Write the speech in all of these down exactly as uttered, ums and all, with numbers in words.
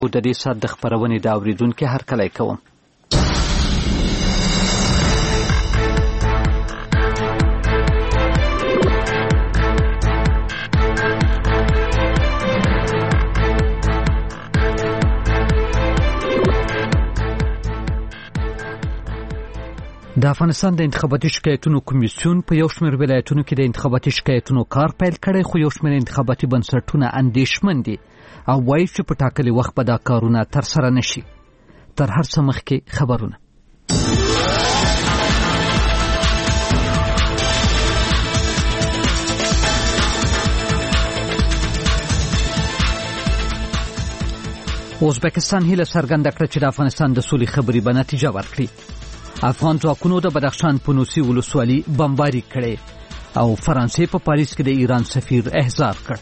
د دې سات د خبرونې د اوریدونکو هرکلی کوم. د افغانستان د انتخاباتي شکایتونو کمیسیون په یو شمېر ولایتونو کې د انتخاباتي شکایتونو کار پیل کړی، خو یو شمېر انتخاباتي بنسټونه اندېښمن دي او وایي چې په ټاکلي وخت به دا کارونه ترسره نشي. تر هر څه مخکې خبرونه. ازبکستان هیله څرګنده کړه چې د افغانستان د سولې خبرې به نتیجه ورکړي. افغان ځواکونو د بدخشان په نوسي ولسوالي بمباري کړې او فرانسې په پاریس کې د ایران سفیر احضار کړ.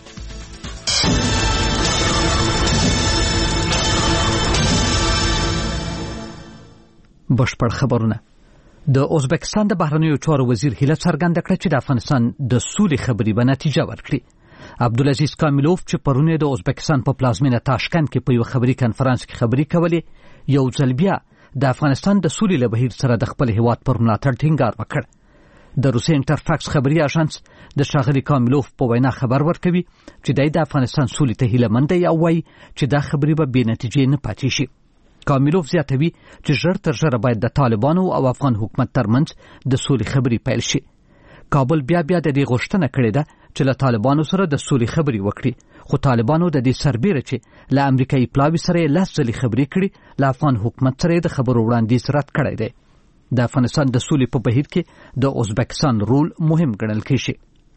بشپړ خبرونه. د ازبکستان د بهرنیو چارو وزیر هیله څرګنده کړه چې د افغانستان د سولې خبرې به نتیجه ورکړي. عبدالعزیز کاملوف چې پرونه د ازبکستان په پلازمینه تاشکند کې په یو خبري کنفرانس کې خبري کولې، یو ځل بیا د افغانستان د سولې له بهیر سره د خپل هیواد پر ملاتړ ټینګار وکړ. د روسي انټرفاکس خبري اژانس د ښاغلي کاملوف په وینا خبر ورکوي چې د افغانستان سولې ته هیله مند دی او وایي چې دا خبرې به بې نتیجې نه پاتې شي. کاملوف زیاتوي چې ژر تر ژره باید د طالبانو او افغان حکومت ترمنځ د سولې خبرې پیل شي. کابل بیا بیا د دې غوښتنه کړې ده چې له طالبانو سره د سولې خبرې وکړي، خو طالبانو د دې سربېره چې له امریکایي پلاوي سره لس ځلې خبرې کړي، له افغان حکومت سره د خبرو وړاندیز رد کړی دی. د افغانستان د سولې په بهیر کې د ازبکستان رول مهم ګڼل کېږي.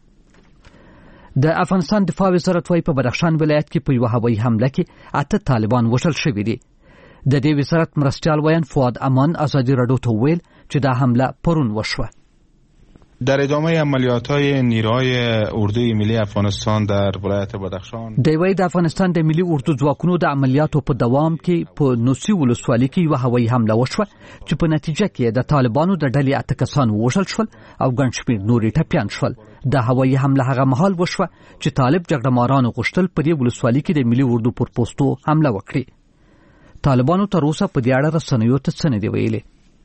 د افغانستان دفاع وزارت وايي په بدخشان ولایت کې په یوه هوایي حمله کې اته طالبان وژل شوي دي. د دې وزارت مرستیال ویان فؤاد امان ازادي راډیو ته ویل چې دا حمله پرون وشوه. در ادامه عملیات‌های نیروهای اردوی ملی افغانستان در ولایت بدخشان د وی د افغانستان د ملي اردو ځواکونو د عملیاتو په دوام کې په نوسي ولسوالۍ کې یو هوایي حمله وشوه چې په نتیجه کې د طالبانو د ډلې اته کسان وژل شول او ګڼ شمېر نورې ټپیان شول. د هوایي حمله هغه مهال وشوه چې طالب جګړه مارانو غوښتل په دې ولسوالۍ کې د ملي اردو پر پوسټو حمله وکړي. طالبانو تر اوسه په دې اړه رسنیو ته څه نه دي ویلي.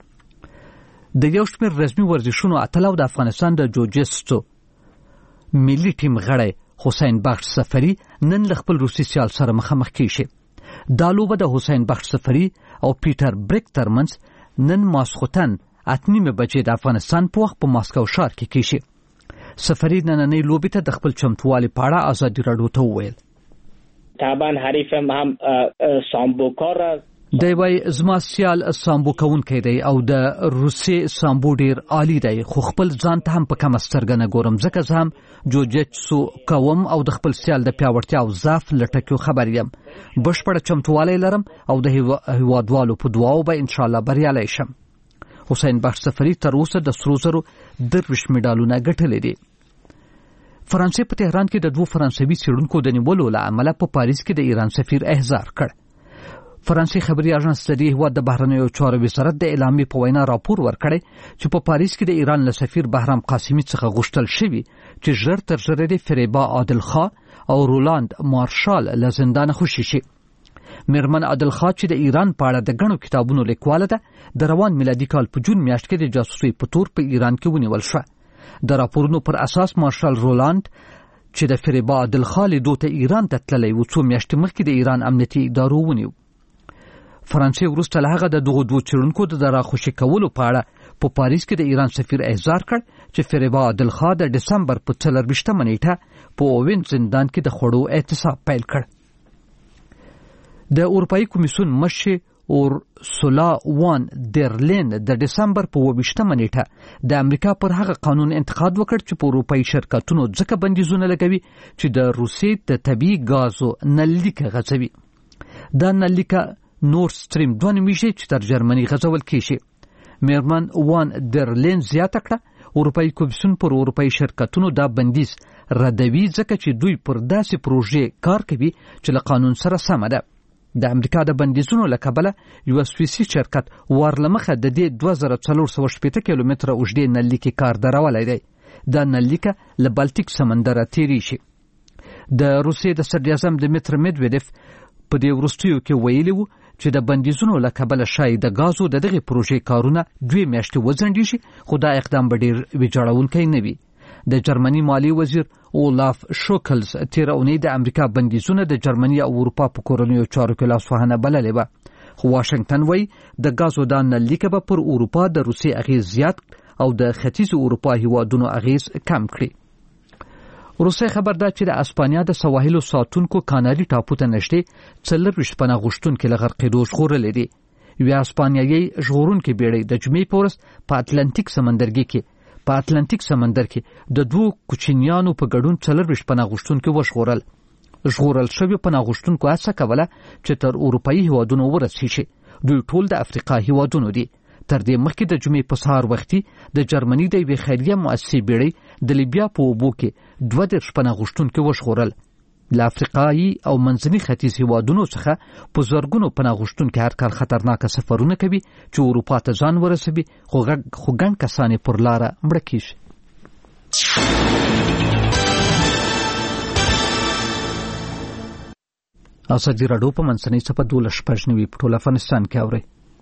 د یو شمېر رسمي ورزشونو اتلو د افغانستان د جوجستو ملي ټیم غړی حسین بخش سفری نن له خپل روسي سیال سره مخامخ کیږي. دا لوبه د حسین بخش سفری او پیټر بریک ترمنځ نن ماسخوتن اته نیمه بجې د افغانستان په وخت په ماسکو ښار کې کیږي. سفری نننۍ لوبې ته د خپل چمتووالي په اړه ازادي راډیو ته وویل. طبعا حریفم هم سامبوکار دی وای زما سیال سامبو کوونکی دی او د روسي سامبو ډیر عالی دی، خو خپل ځان ته هم په کم سترګه نه ګورم ځکه زه هم جوجیتسو کوم او د خپل سیال د پیاوړتیا او ضعف له ټکیو خبر یم. بشپړه چمتووالی لرم او د هیوادوالو په دعاو به انشاءالله بریالی شم. حسین بخش سفری تر اوسه د سرو زرو درویشت مډالونه ګټلي دي. فرانسې په تهران کې د دوه فرانسوي څېړونکو د نیولو له امله په پاریس کې د ایران سفیر احضار کړ. فرانسې خبري اژانس د دې هیواد د بهرنیو چارو وزارت د اعلامیې په وینا راپور ورکړی چې په پاریس کې د ایران له سفیر بهرام قاسمي څخه غوښتل شوي چې ژر تر ژره د فریبا عادل خان او رولاند مارشال له زندانه خوشي شي. میرمن عادل خان چې د ایران په اړه د غنو کتابونو لیکواله ده، د روان میلادي کال په جون میاشت کې د جاسوسۍ په تور په ایران کې ونیول شوه. د راپورونو پر اساس مارشال رولاند چې د فریبا عادل خان لیدو ته ایران ته تللی و، څو میاشتې مخکې د ایران امنیتي ادارو ونیو. فرانسې وروسته له هغه د دغو دوه څېړونکو د راخوشي کولو په اړه په پاریس کې د ایران سفیر احضار کړ چې فریبا عادل خان د دسمبر په څلرویشتمه نیټه په اووین زندان کې د خوړو اعتصاب پیل کړ. د اروپایي کمیسیون مشر اورسولا وان در لین د دسمبر په اوویشتمه نیټه د امریکا پر هغه قانون انتقاد وکړ چې په اروپایي شرکتونو ځکه بندیزونه لګوي چې د روسیې د طبیعي ګازو نللیکه غځوي. دا نللیکه نور سټریم دوه نومیږي چې تر جرمني غځول کېږي. میرمن وان در لین زیاته کړه اروپایي کمیسیون پر اروپایي شرکتونو دا بندیز ردوي ځکه چې دوی پر داسې پروژې کار کوي چې له قانون سره سمه ده. د امریکا د بندیزونو له کبله یو سویسي شرکت ورلمخه د دې دوه زره څلور سوه شپېته کیلومتره اوږدې نللیکې کار درولی دی. دا نللیکه له بالټیک سمندره تیریږي. د روسیې د صدراعظم دمیتر میدویدف په دې وروستیو کې ویلي وو چې د بندیزونو له کبله شاید د غازو د دغه پروژې کارونه دوی میاشتې وځنډیږي، خو دا اقدام به ډېر ویجاړونکی نه وي. د جرمني مالی وزیر اولاف شوکلز تیر اونۍ د امریکا بندیزونه د جرمني او اروپا په کورنیو چارو کې لاسوهنه بللې وه، خو واشنگټن وایي د غازو دا نللیکه به پر اروپا د روسیې اغیز زیات او د ختیځ اروپا هیوادونو اغیز کم کړي. روسیې خبر ده چې د اسپانیا د سواحلو ساتونکو کاناري ټاپو ته نږدې څلرویشت پناه غوښتونکي له غرقېدو ژغورلي دي. یوه اسپانیایي ژغورونکې بیړۍ د جمعې په ورځ په اتلانتیک سمندرګي کې په اتلانتیک سمندر کې د دوو کوچنیانو په ګډون څلرویشت پناه غوښتونکي وژغورل. ژغورل شوي پناه غوښتونکو هڅه کوله چې تر اروپایي هیوادونو ورسیږي. دوی ټول د افریقا هیوادونو دي. تر دې مخکې د جمعې په سهار وختي د جرمني د یوې خیریه مؤسسې بیړۍ د لیبیا په اوبو کې دوه دېرش پناه غوښتونکي وژغورل. له افریقایي او منځني ختیځ هیوادونو څخه په زرګونو پناه غوښتونکي هر کال خطرناکه سفرونه کوي چې اروپا ته ځان ورسوي، خو ګڼ کسان یې پر لاره مړه کیږي. ازادي راډیو په منځنۍ څپه دولس شپږ نوي په ټول افغانستان کې اوري.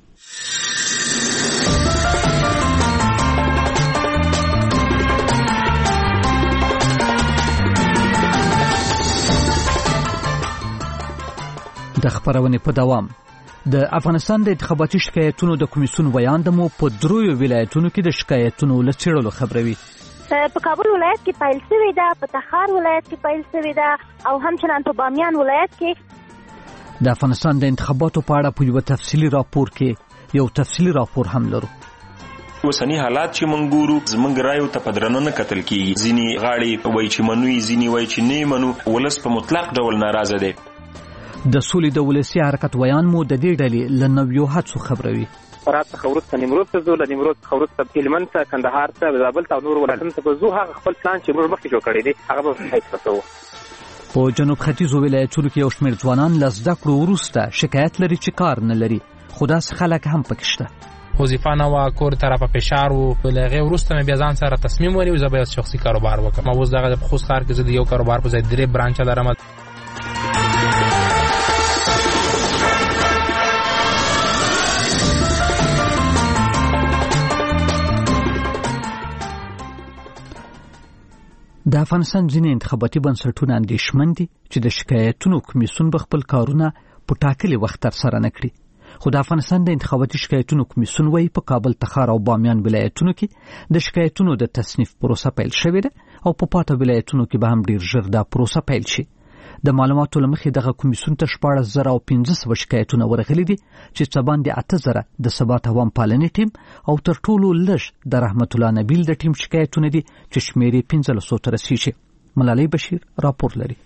د خبرونې په دوام د افغانستان د انتخاباتي شکایتونو د کمیسیون ویاند مو په درویو ولایتونو کې د شکایتونو لڅېړلو خبروي. په کابل ولایت کې پیل شوې ده، په تخار ولایت کې پیل شوې ده او همچنان په بامیان ولایت کې. د افغانستان د انتخاباتو په اړه په یو تفصیلي راپور کې یو تفصیلي راپور هم لرو. اوسنی حالات چې مونږ ګورو زمونږ رایو ته په درنه نه کتل کیږي. ځینې غاړې وایي چې منوي، ځینې وایي چې نه منو. ولس په مطلق ډول ناراضه دی. د سولې د ولسي حرکت ویان مو د دې ډلې له نویو هڅو خبروي. فرات څخه وروسته نیمروز ته ځو، له نیمروز څخه وروسته هلمند ته، کندهار ته، زابل ته او نور ولایتونو ته به ځو. هغه خپل پلان چې موږ مخکې جوړ کړی دی هغه به حقیقت کوو. په جنوب ختیځو ولایتونو کې یو شمېر ځوانان له زده کړو وروسته شکایت لري چې کار نه لري، خو داسې خلک هم پکې شته. وظیفه نه وه، کور طرفه فشار و. له هغې وروسته مې بیا ځان سره تصمیم ونیو زه به یو شخصي کاروبار وکړم. اوس دغه د خوست ښار کې زه د یو کاروبار په ځای درې برانچه لرم. د افغانستان ځینې انتخاباتي بنسټونه اندېښمن دي چې د شکایتونو کمیسیون به خپل کارونه په ټاکلي وخت ترسره نه کړي. خو د افغانستان د انتخاباتي شکایتونو کمیسیون وایي په کابل، تخار او بامیان ولایتونو کې د شکایتونو د تصنیف پروسه پیل شوې ده او په پاته ولایتونو کې به هم ډیر ژر دا پروسه پیل شي. د معلوماتو له مخې دغه کمیسیون ته شپاړس زره او پنځه سوه شکایتونه ورغلي دي چې څه باندې اته زره د ثبات عوام پالنې ټیم او تر ټولو لږ د رحمت الله نبیل د ټیم شکایتونه دي چې شمېر یې پنځلسو ته رسیږي. ملالۍ بشیر راپور لري.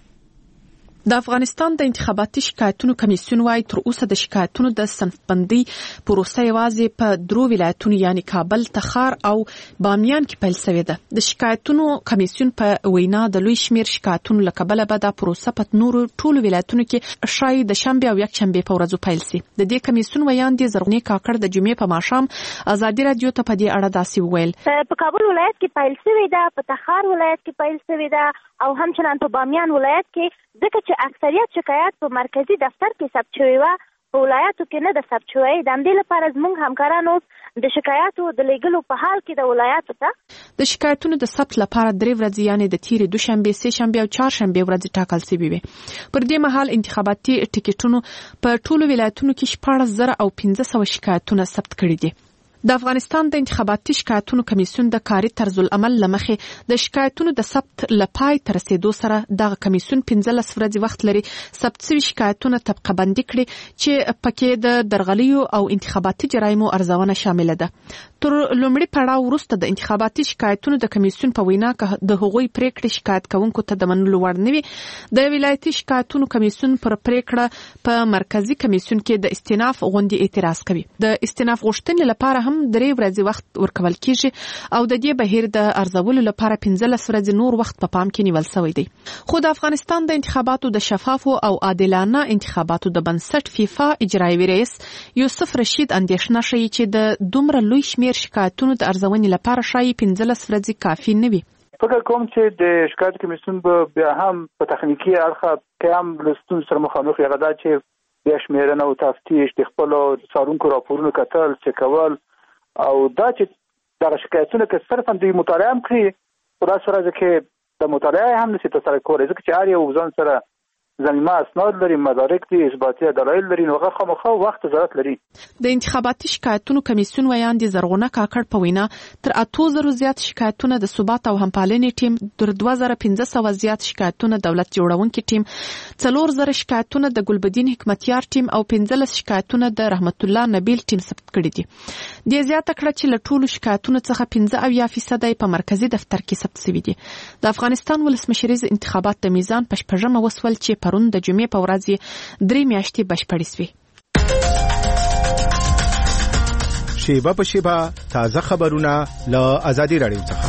د افغانستان د انتخاباتي شکایتونو کمیسیون وايي تر اوسه د شکایتونو د صنفبندۍ پروسه یوازې په درو ولایتونو یعنی کابل، تخار او بامیان کې پیل شوې ده. د شکایتونو کمیسیون په وینا د لوی شمیر شکایتونو له کبله به د پروسه په نورو ټولو ولایتونو کې شاید د شنبه او یک شنبه په ورځو پیل شي. د دې کمیسیون ویاند زرغونې کاکړ د جمعې په ماښام ازادي رادیو ته په دې اړه داسې وویل. په کابل ولایت کې پیل شوې ده، په تخار ولایت کې پیل شوې ده او همچنان په بامیان ولایت کې، ځکه چې اکثریت شکایت په مرکزی دفتر کې ثبت شوی و، په ولایتو کې نه د ثبت شوی. د همدې لپاره زموږ همکارانو د شکایاتو د لیږلو په حال کې د ولایتو ته د شکایتونو د ثبت لپاره درې ورځې یعنی د تیرې دوشنبه، سه شنبه او چهارشنبه ورځې ټاکل شوې وي. پر دې مهال انتخاباتي ټیکټونو په ټولو ولایتونو کې شپاړس زره او پنځه سوه شکایتونه ثبت کړي دي. د افغانستان د انتخاباتي شکایتونو کمیسیون د کاري طرز العمل لمخې د شکایتونو د ثبت لپای تر رسیدو سره دغه کمیسیون پنځلس ورځې وخت لري ثبت شوي شکایتونه طبقه بندي کړي چې پکې د درغلیو او انتخاباتي جرایمو ارزونه شامل ده. تر لومړي پړاو وروسته د انتخاباتي شکایتونو د کمیسیون په وینا د هغوی پریکړې شکایت کوونکو ته د منلو وړ نه وي. د ولایتي شکایتونو کمیسیون پر پریکړه په مرکزی کمیسیون کې د استیناف غونډې اعتراض کوي. د استیناف غوښتنې لپاره هم درې ورځې وخت ورکول کیږي او د دې بهیر د ارزولو لپاره پنځلس ورځې نور وخت په پام کې نیول شوی دی. خو د افغانستان د انتخاباتو د شفافو او عادلانه انتخاباتو د بنسټ فیفا اجرایوي رئیس یوسف رشید اندېښنه ښیي چې د دومره لوی شمیر شکایتونو د ارزونې لپاره شاید پنځلس ورځې کافي نه وي. فکر کوم چې د شکایت کمیسیون به بیا هم په تخنیکی اړخ کې هم لستون سره مخامخ یغدا چې بیا شمیرنه او تفتیش د خپل څارونکو راپورونو کتل چې کول او دا چې دا شکایتونه کې صرفا د مطالعه هم کړی په داسې ورځ کې د مطالعه هم نشي ترسره کولای ځکه چې هر یو ځان سره ځانګړي اسناد لري مدارک دي اثباتي دلایل لري نو هغه خامخا وخت ضرورت لري. د انتخاباتي شکایتونو کمیسیون ویان دي زرغونه کاکړ په وینا تر اتو زرو زیات شکایتونه د ثبات او همپالنې ټیم در دوه زره پنځه سوه زیات شکایتونه دولت جوړونکي ټیم څلور زره شکایتونه د ګلبدین حکمتیار ټیم او پنځلس شکایتونه د رحمت الله نبیل ټیم ثبت کړي دي. د زیاته کړه چې له ټولو شکایتونو څخه پنځه اویا فیصد په مرکزی دفتر کې ثبت شوي دي. د افغانستان ولسمشریز انتخابات د میزان په شپږمه وسول چې پرون د جمعې په ورځ درې میاشتې بشپړې شوې. شیبه په شیبه تازه خبرونه له ازادي راډیو څخه.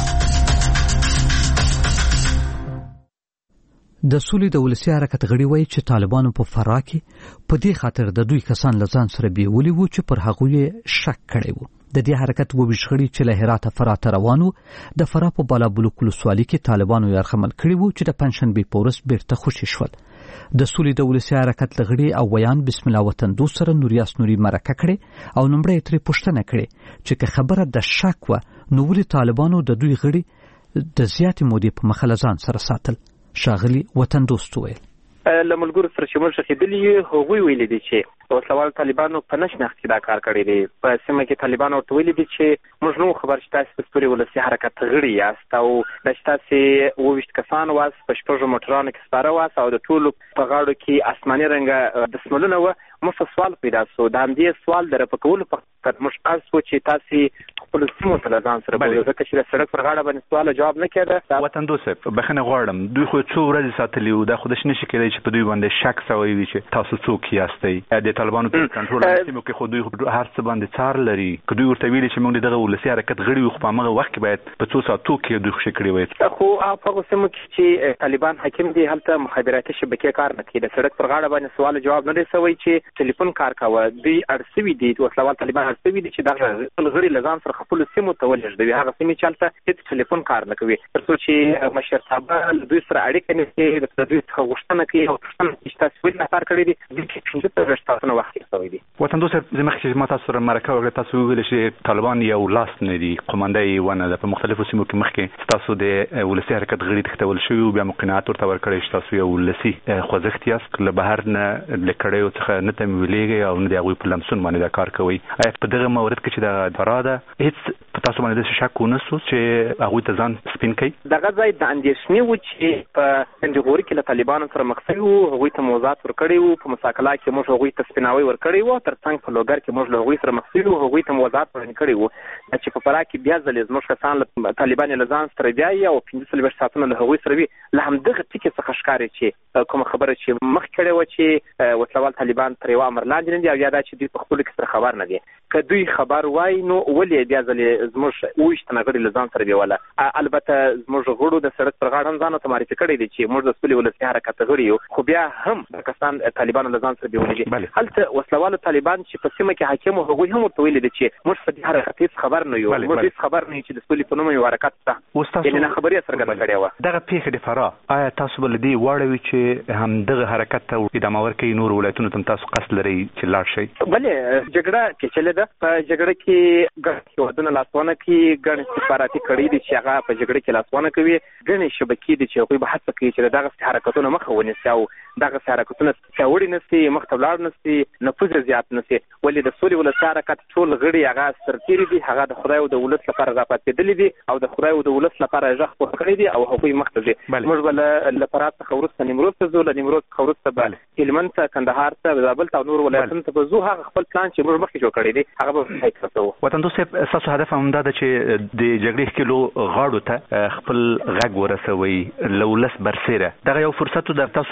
د سولې د ولسي حرکت غړي وایي چې طالبانو په فراه کې په دې خاطر د دوی کسان لزان سره بیولي وو چې پر هغوی شک کړي وو. د دې حرکت وویش غړي چې له هرات فراه ته روانو د فراه په بالا بلوک ولسوالۍ کې طالبانو یرغمل کړي وو چې د پنځشنبې په ورځ بیرته خوشي شول. د سولې د ولسي حرکت لغړي او ویان بسم الله وطن دوست سره نوریاس نوري مرکه کړي او نمبر یې ترې پوښتنه کړي چې که خبره د شک و نو ولې طالبانو د دوی غړي د زیاتې مودې په مخالزان سره ساتل. شاغلي وطن دوست ویل لملګرو سره چې موږ شخېدلی هغوی ویلي دي چې وسلوال طالبانو په نشناخت کې دا کار کړی دی. په سیمه کې طالبانو ورته ویلي دي چې موږ نو خبر چې تاسو د ستوري ولسي حرکت غړي یاست او دا چې تاسو اووه ویشت کسان واست په شپږو موټرانو کې سپاره واست او د ټولو په غاړو کې آسماني رنګه دسمالونه وه. موږ سوال پیدا سو د همدې سوال د رفع کولو په خاطر موږ قصد وو چې تاسو خپل سیمو ته ځان سره بولو ځکه چې د سړک پر غاړه باندې سوال جواب نه کېده. وطن دوست بخښنه غواړم دوی خو څو ورځې ساتلي وو دا خو داسې نشي کېدای چې په دوی باندې شک سوی وي چې تاسو څوک یاستئ. د طالبانو په کنټرول سیمو کې خو دوی هر څه باندې څار لري که دوی ورته ویلي چې موږ دغه ولسي حرکت غړي وو خو په هماغه وخت کې باید په څو ساعتو کې دوی خوشي کړي وای. خو هغه سیمو کې چې طالبان حاکم دي هلته مخابراتي شبکې کار نه کوي. د سړک پر غاړه باندې سوال جواب نه رسوي چې ټلیفون کار کاوه. دوی ارسوي دي وسلوال طالبان ارسوي دي چې دغه غړي لزان سره خپل سیمو ته ولېږدوي. هغه سیمې چې هلته هېڅ ټلیفون کار نه کوي تر څو چې مشرتابه له دوی سره اړیکه نیسي د دوی څخه غوښتنه کوي او پوښتنه کوي چې تاسو ولې نفر کړی دي. دوی کې پنځه څلوېښت ساعتونه وخت تېر دي. وطن دوست زه مخکې ما تاسو سره مرکه وکړه تاسو وویل چې طالبان یو لاس نه دي قومنده یې ونه ده. په مختلفو سیمو کې مخکې ستاسو د ولسي حرکت غړي تښتول شوي بیا مقناعت ورته ورکړی چې تاسو یو ولسي خوځښت یاست له بهر نه له کړیو څخه نه تمویلېږئ او نه د هغوی په لمسون باندې دا کار کوئ. آیا په دغه مورد کې چې د فراه ده هېڅ په تاسو باندې داسې شک ونه سو چې هغوی ته ځان سپین کوي؟ دغه ځای د اندېښنې و چې په سنجغوري کې له طالبانو سره مخ شوي وو. هغوی ته موضوعات ورکړي وو. په مساکلا کې موږ هغوی ته سپیناوی ورکړی وو. تر څنګ په لوګر کې موږ له هغوی سره مخ شوي وو. هغوی ته موضوعات وړاندې کړي وو چې په فراه کې بیا ځلې زموږ کسان له طالبان له ځان سره بیایي او پنځه څلوېښت ساعتونه له هغوی سره وي. له همدغه ټکي څخه ښکاري چې کومه خبره چې مخ کړې وه چې وسلوال طالبان تر یوه امر لاندې نه دي او یا دا چې دوی په خپلو کې سره خبر نه دي. که دوی خبر وای نو ولې بیا ځلې زموږ اووه ویشت تنه غړي له ځان سره بیوله. البته زموږ غړو د سړک پر غاړه هم ځان ته معرفي کړی دی چې موږ د سولې ولسي حرکت غړي یو خو بیا هم د کسان طالبانو له ځان سره بیولي دي. هلته وسلوالو طالبان چې په سیمه کې حاکم وو هغوی هم ورته ویلي دي چې موږ په دې حرکت هېڅ خبر نه یو. موږ هېڅ خبر نه یو چې د سولې په نوم یو حرکت شته. یعنې ناخبري یې څرګنده کړې وه. دغه پیښې د فراه آیا تاسو به له دې واړوي چې همدغه حرکت ته ادامه ورکوي نورو ولایتونو ته تاسو قصد لرئ چې لاړ شئ؟ بلې جګړه پیچلې ده. په جګړه کې ګڼ هېوادونه لاسوانه کوي. ګڼ استخباراتي کړۍ دي چې هغه په جګړه کې لاسوانه کوي. ګڼې شبکې دي چې هغوی به هڅه کوي چې د دغسې حرکتونو مخه ونیسي او دغسې حرکتونه پیاوړي نه سي مخ ته ولاړ نه سي نفوذ زیات نه سي. ولې د سولې ولسي حرکت ټول غړي هغه سرتېري دي. هغه د خدای او د ولس لپاره راپاڅېدلي دي او د خدای او د ولس لپاره غږ پورته کړی دي او هغوی مخ ته ځي. موږ به له فراه څخه وروسته نیمروز ته ځو. له نیمروز څخه وروسته به هلمند ته کندهار ته زابل ته او نور ولایتونو ته به ځو. هغه خپل پلان چې موږ مخکې جوړ کړی دی هغه به حقیقت کوو. وطن دوست صاحب ستاسو هدف همدا ده چې د جګړې ښکېلو غاړو ته خپل غږ ورسوئ له ولس برسېره. دغه یو فرصت در تاسو ولسو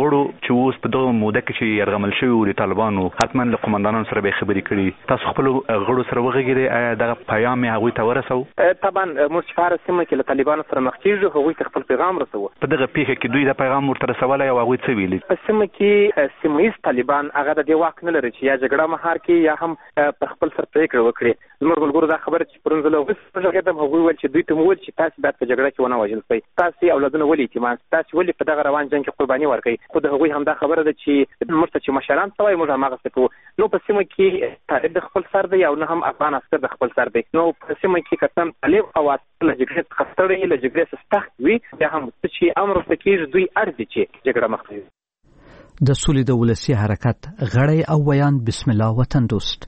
غړو چې اوس په دغه موده کې چې يرغمل شوی د طالبانو حتما له قومندانانو سره به خبرې کړي، تاسو خپل غړو سره وغږیدئ؟ آیا دغه پیغام هغوی ته ورسو؟ طبعا موږ چې هر سیمه کې له طالبانو سره مخ کېږو هغوی ته خپل پیغام رسوو. په دغه پیښه کې دوی دا پیغام ورته رسولی او هغوی څه ویلي؟ په سیمه کې سیمه ییز طالبان هغه د دې واک نه لري چې یا جګړه مهار کړي یا هم په خپل سر پرېکړه وکړي. زموږ ملګرو دا خبره چې پرون زه له هغوی سره وغږېدم، هغوی ویل چې دوی ته مو ویل چې تاسې باید په جګړه کې ونه وژل شئ، تاسې اولادونه ولې یتیمان، تاسې ولې په دغه روان جنګ کې قرباني ورکوئ. خو د هغوی همدا خبره ده چې موږ ته چې مشران څه وایي موږ هماغسې کوو. نو په سیمه کې طالب د خپل سر دی او نه هم افغان عسکر د خپل سر دی. نو په سیمه کې که څه طالب او عسکر له جګړې څخه ستړی له جګړې څخه سخت وي، بیا هم څه چې امر ورته کېږي دوی اړ دي چې جګړه مخ ته. د سولې د ولسي حرکت غړی او ویان بسم الله وطن دوست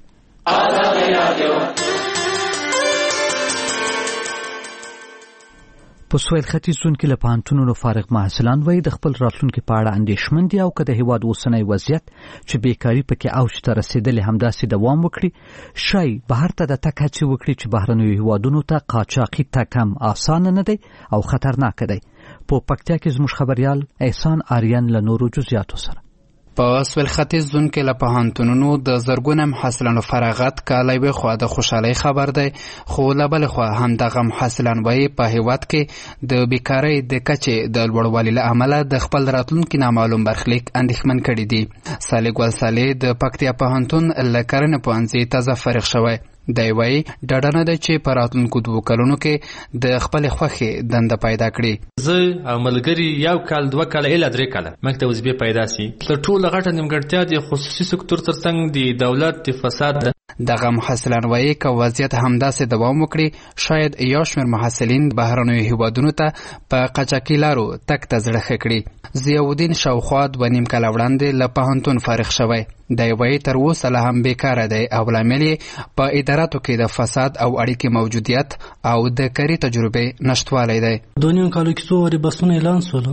په سویل ختیځ زون کې له پوهنتونونو فارغ محصلان وایي د خپل راتلونکي په اړه اندېښمن دي او که د هېواد اوسنی وضعیت چې بیکاري پکې اوج ته رسېدلې همداسې دوام وکړي، ښایي بهر ته د تګ هڅې وکړي چې بهرنیو هېوادونو ته قاچاقي تګ هم اسانه نه دی او خطرناک دی. په پکتیا کې زموږ خبريال احسان آریان له نورو جزئیاتو سره. په سویل ختیځ زون کې له پوهنتونونو د زرګونه محصلانو فراغت کاله یوې خوا د خوشحالۍ خبر دی، خو له بلې خوا همدغه محصلان وایي په هېواد کې د بیکارۍ د کچې د لوړوالي له امله د خپل راتلونکي نامعلوم برخلیک اندېښمن کړي دي. صالح ګل صالح د پکتیا پوهنتون له کرنې پوهنځي تازه فارغ شوی دی، وایي ډاډه نه ده چې په راتلونکو دوو کلونو کې د خپلې خوښې دنده پیدا کړي. زه او ملګري یو کال دوه کاله اله درې کاله موږ ته وظیفې پیدا سي. تر ټولو غټه نیمګړتیا د خصوصي سکتور ترڅنګ د دولت د فساد ده. دغه محصلان وایي که وضعیت همداسې دوام وکړي، شاید یو شمېر محصلین بهرنیو هېوادونو ته په قاچاقي لارو تګ ته زړه ښه کړي. ضیاءالدین شاوخوا دوه نیم کاله وړاندې له پوهنتون فارغ شوی دی، وایي تر اوسه لا هم بیکاره دی او لامل یې په اداراتو کې د فساد او اړیکې موجودیت او د کاري تجربې نشتوالی دی. دوه نیم کالو کې څو وارې بسونه اعلان سولو،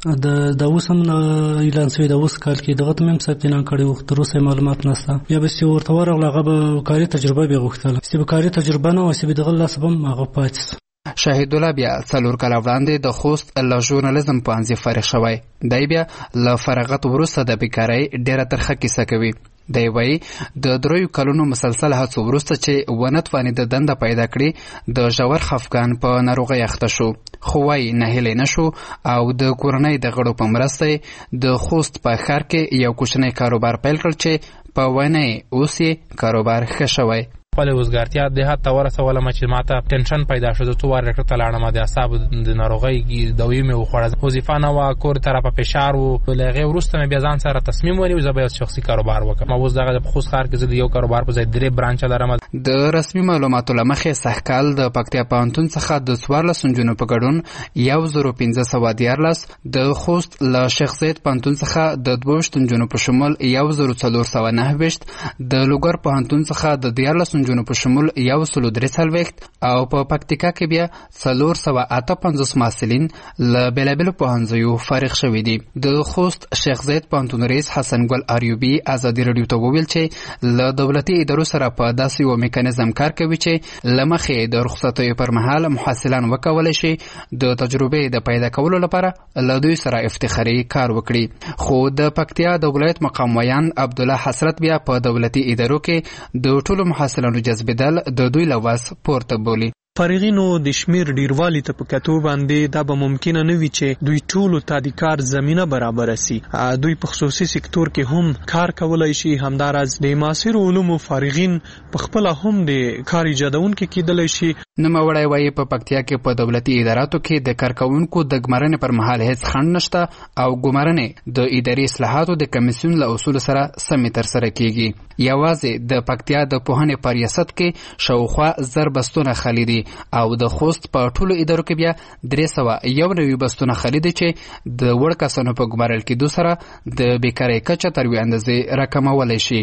د د اوس هم اعلان شوی د اوس کال کې دغه ته هم ثبت نام کړی و، تر اوسه معلومات نشته. بیا به چې ورته ورغله هغه به کاري تجربه به غوښتله، چې به کاري تجربه نه وه چې به دغه لاسه به هم هغه پاتې شو. شهید الله بیا څلور کاله وړاندې د خوست له ژورنالیزم پوهنځي فارغ شوی دی. بیا له فراغت وروسته د بیکارۍ ډېره ترخه کیسه کوي. دی وایي د دریو کلونو مسلسل هڅو وروسته چې ونه توانېده دنده پیدا کړي، د ژور خفګان په ناروغۍ اخته شو، خو وایي ناهیلی نه شو او د کورنۍ د غړو په مرسته د خوست په ښار کې یو کوچنی کاروبار پیل کړ چې په وینا یې اوس یې کاروبار ښه شوی. خپل وزګارتیا د حد ته ورسولم چې ماته ټینشن پیدا شو. د څو وار ډاکټر ته لاړم، د اعصابو د ناروغۍ دوی مې وخوړه، وظیفه نه وه، کور طرف په فشار و. له هغې وروسته مې بیا ځان سره تصمیم ونیو زه به یو شخصي کاروبار وکړم. اوس دغه د خوست ښار کې زه د یو کاروبار په ځای درې برانچه لرم. د رسمي معلوماتو له مخې سږکال د پکتیا پوهنتون څخه د څوارلس نجونو په ګډون یو زرو پنځه سوه دیارلس، د خوست له شیخ زید پوهنتون څخه د دوه ویشت نجونو په شمول یو زرو څلور سوه نهه ویشت، د لوګر پوهنتون څخه د دیارلس نجونو په شمول یو سلو درې څلوېښت او په پکتیکا کې بیا څلور سوه اته پنځوس محصلین له بېلابېلو پوهنځیو فارغ شوي دي. د خوست شیخ زید پوهنتون رئیس حسن ګل آریوبي ازادي راډیو ته وویل چې له دولتي ادارو سره په داسې یو میکانیزم کار کوي چې له مخې د رخصتیو پر مهال محصلان وکولی شي د تجربې د پیدا کولو لپاره له دوی سره افتخاري کار وکړي. خو د پکتیا د ولایت مقام ویان عبدالله حسرت بیا په دولتي ادارو کې د ټولو محصلانو جذبېدل د دوی له وس پورته بولي. فارغینو د شمیر ډیروالي ته په کتو باندې دا به ممکنه نه وي چې دوی ټولو ته د کار زمینه برابر سي. دوی په خصوصي سکتور کې هم کار کولای شي، همداراز د معاصر علومو فارغین په خپل هم د کار ایجادونکو کېدلی شي. نوموړی وایي په پکتیا کې په دولتي اداراتو کې د کارکوونکو د ګمارنې پر مهال هیڅ خنډ نشته او ګمارنې د اداري اصلاحاتو د کمیسیون له اصولو سره سمې ترسره کېږي. یوازې د پکتیا د پوهنې په ریاست کې شاوخوا زر بستونه خالي دي او د خوست په ټولو ادارو کې بیا درې سوه یو نوي بستونه خالي دي چې د وړ کسانو په ګمارل کېدو سره د بیکارۍ کچه تر یوې اندازې راکمولی شي.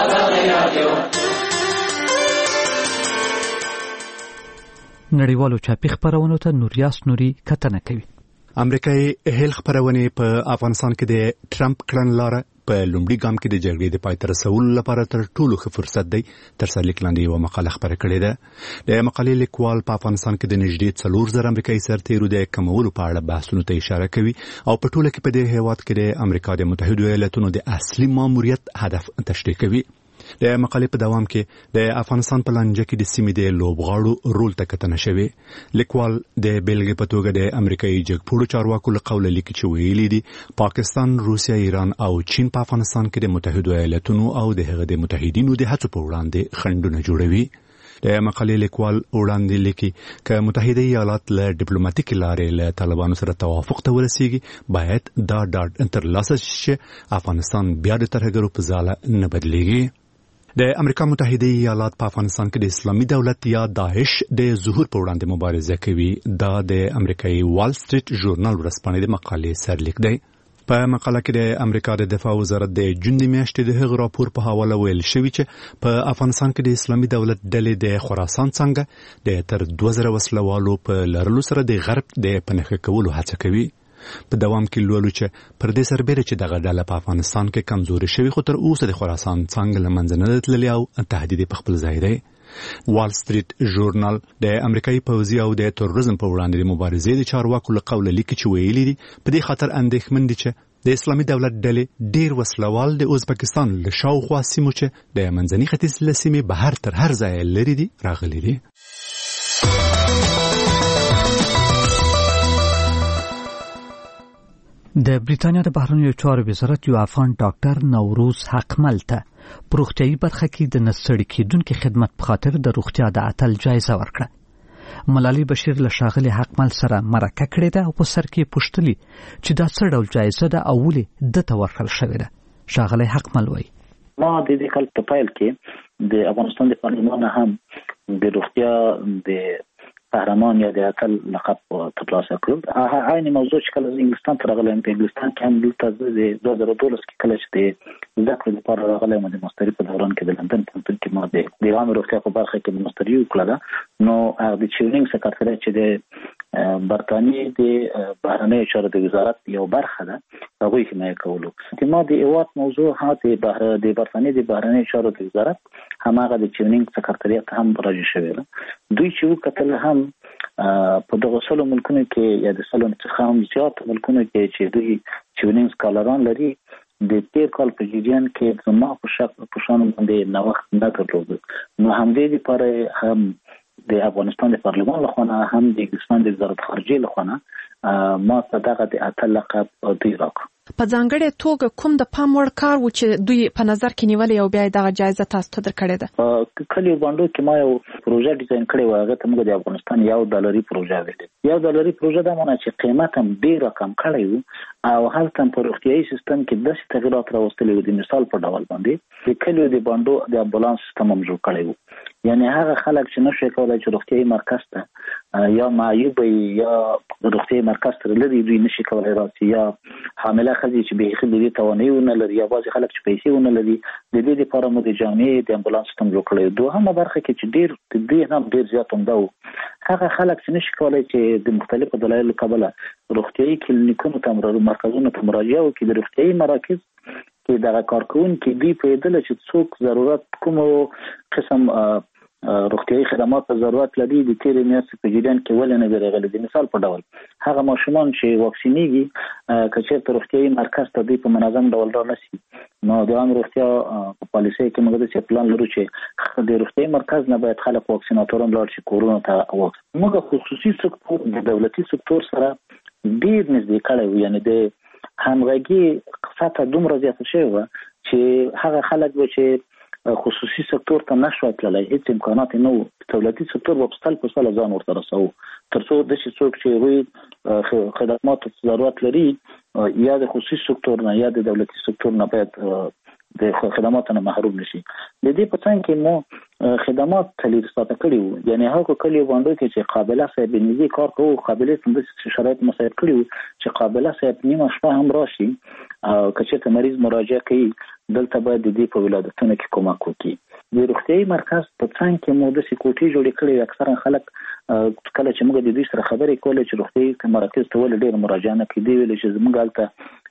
نړیوالو چاپي خپرونو ته نوریاس نوري کتنه کوي. امریکایي هیل خپرونې په افغانستان کې د ټرمپ کړنلاره په لومړي ګام کې د جګړې د پای ته رسولو لپاره تر ټولو ښه فرصت دی تر سرلیک لاندې یوه مقاله خپره کړې ده. د مقالې لیکوال په افغانستان کې د نږدې څلور زره امریکایي سرتیرو د کمولو په اړه بحثونو ته اشاره کوي او په ټوله کې په دې هیواد کې د امریکا د متحدو ایالاتونو د اصلي ماموریت هدف تشریح کوي. د مقالې په دوام کې د افغانستان په لانجه کې د سیمې د لوبغاړو رول ته کتنه شوې. لیکوال د بیلګې په توګه د امریکایي جګپوړو چارواکو له قوله لیکي چې ویلي دي پاکستان، روسیا، ایران او چین په افغانستان کې د متحدو ایالاتونو او د هغه د متحدینو د هڅو په وړاندې خنډونه جوړوي. د مقالې لیکوال وړاندې لیکي که متحده ایالات له ډیپلوماټیکي لارې له طالبانو سره توافق ته ورسیږي باید دا ډاډ ترلاسه شي افغانستان بیا د ترهګرو په ځاله نه بدلیږي. د امریکا متحده ایالات په افغانستان کې د اسلامي دولت یا داعش د ظهور په وړاندې مبارزه کوي. دا د امریکایي وال سټریټ ژورنال ورځپاڼې د مقالې سرلیک دی. په مقاله کې د امریکا د دفاع وزارت د جون د میاشتې د هغه راپور په حواله ویل شوی چې په افغانستان کې د اسلامي دولت ډلې د خراسان څنګه د تر دوه زره وسلوالو په لرلو سره د غرب د پنهخه کولو هڅه کوي. په دوام کې لولو چې پر دې سربېره چې دغه ډله په افغانستان کې کمزوري شوی خو تر اوسه د خراسان څنګه لمنځه نه تللی او تهدید په خپل ځای دی. وال سټریټ ژورنال د امریکایي پوځي او د تروریزم په وړاندې د مبارزې د چارواکو له قوله لیکي چې ویلي دي په دې خاطر اندېښمن دي چې د اسلامي دولت ډلې ډیر وسلوال د ازبکستان له شاوخوا سیمو چې د منځني ختیځ له سیمې بهر تر هر ځای لري دي راغلي دي. د بریتانیا د بهرنیو چارو وزارت یو افغان ډاکټر نوروز حقمل ته په روغتیايي برخه کې د نستړي کېدونکو خدمت په خاطر د روغتیا د اتل جایزه ورکړه. ملالي بشیر له ښاغلي حقمل سره مرکه کړې ده او په سر کې پوښتلي چې دا څه ډول جایزه ده او ولې دته ورکړل شوې ده. ښاغلي حقمل وایي ما د دې کال په پیل کې د افغانستان د پارلمان هم د روغتیا د قهرمان یا د اتل لقب ترلاسه کړ. عین موضوع چې کله انګلستان ته راغلم په انګلستان کې هم دلته د دوه زره دولس کې کله چې د زده کړې لپاره راغلم د ماستري په دوران کې د لندن پوهنتون کې ما د عامه روغتیا په برخه کې د ماستري وکړه. نو د چیرنګ سکرټریات چې د برتانیې د بهرنیو چارو د وزارت یو برخه ده هغه یې حمایت کولو. ما د ایوات موضوع هاته بهر د برتانیې د بهرنیو چارو د وزارت هماغه د چیرنګ سکرټریات هم راځي شوی. دوی چې وکتل هم په دغه سلو ملکونو کې یا د سلو څخه هم زیات ملکونو کې چې دوی چیرنګ سکالران لري د تیر کال په جریان کې زما په شک په شان باندې نوښت نه درلود. نو همدې لپاره هم د افغانستان د پارلمان له خوا هم د انګلستان د وزارت خارجه له خوا ما صدقه د اتل لقب دی راک. په ځانګړې توګه کوم د پام وړ کار و چې دوی په نظر کې نیولې او بیا دغه جایزه تاسو ته درکړې ده؟ کلی باندې کې ما یو پروژه ډیزاین کړې و هغه ته موږ د افغانستان یو ډالري پروژه ویل. یو ډالري پروژه دا معنی چې قیمت هم ډیر کم کړی و او هلته په روغتیايي سیستم کې داسې تغیرات راوستلې و د مثال په ډول باندې د کلیو د باندې د امبولانس سیستم هم جوړ کړی و. یعنی هغه خلک چې نشي کولای چې روغتیايي مرکز ته یا معیوب یا روغتیايي مرکز ته لري دوی نشي کولای راسي یا حامله ښځې چې به خې دې توانایي ونه لري یا بعضې خلک چې پیسې ونه لري د دې لپاره مو د جامعې د امبولانس سیستم جوړ کړی. دوهمه برخه کې چې ډېر د دې هم ډېر زیات عمده و هغه خلک چې نشي کولای چې د مختلفو دلایلو له کبله روغتیايي کلینیکونو ته مرکزونو ته مراجعه وکړي. د روغتیايي مراکز کې دغه کارکوونکي دوی پوهېدله چې څوک ضرورت کومو قسم روغتیايي خدمات ته ضرورت لري د تیرې میاشتې په جریان کې ولې نه دی راغلی. د مثال په ډول هغه ماشومان چې واکسینېږي که چېرته روغتیايي مرکز ته دوی په منظم ډول رانسي نو د عامه روغتیا په پالیسۍ کې موږ داسې پلان لرو چې د روغتیايي مرکز نه باید خلک واکسیناتوران لاړ شي کورونو ته واکسین. موږ خصوصي سکتور د دولتي سکتور سره ډېر نږدې کړی و. یعنې د همغږي سطحه دومره زیاته شوې وه چې هغه خلک به چې خصوصي سکتور ته نشوای تللی هیڅ امکانات نه وو. دولتي سکتور به په سل په سله ځان ورته رسوو تر څو داسې څوک چې هغوی خدماتو ته ضرورت لري یا د خصوصي سکتور نه یا د دولتي سکتور نه باید د خدماتو نه محروم نشي. د دې په څنګ کې مو خدمات تلیر ساته کړي وو. یعنې هغه کلیو باندې کې چې قابله صاحب نږدې کار کوو قابلیت هم داسې شرایط مساعد کړي وو چې قابله صاحب نیمه شپه هم راشي او که چېرته مریض مراجعه کوي دلته باید د دې په ولادتونو کې کومک وکړي. د روغتیايي مرکز په څنګ کې مو داسې کوټې جوړې کړې وې. اکثرا خلک کله چې موږ د دوی سره خبرې کولې چې روغتیايي مرکز ته ولې ډېر مراجعه نه کوي دوی ویل چې زموږ هلته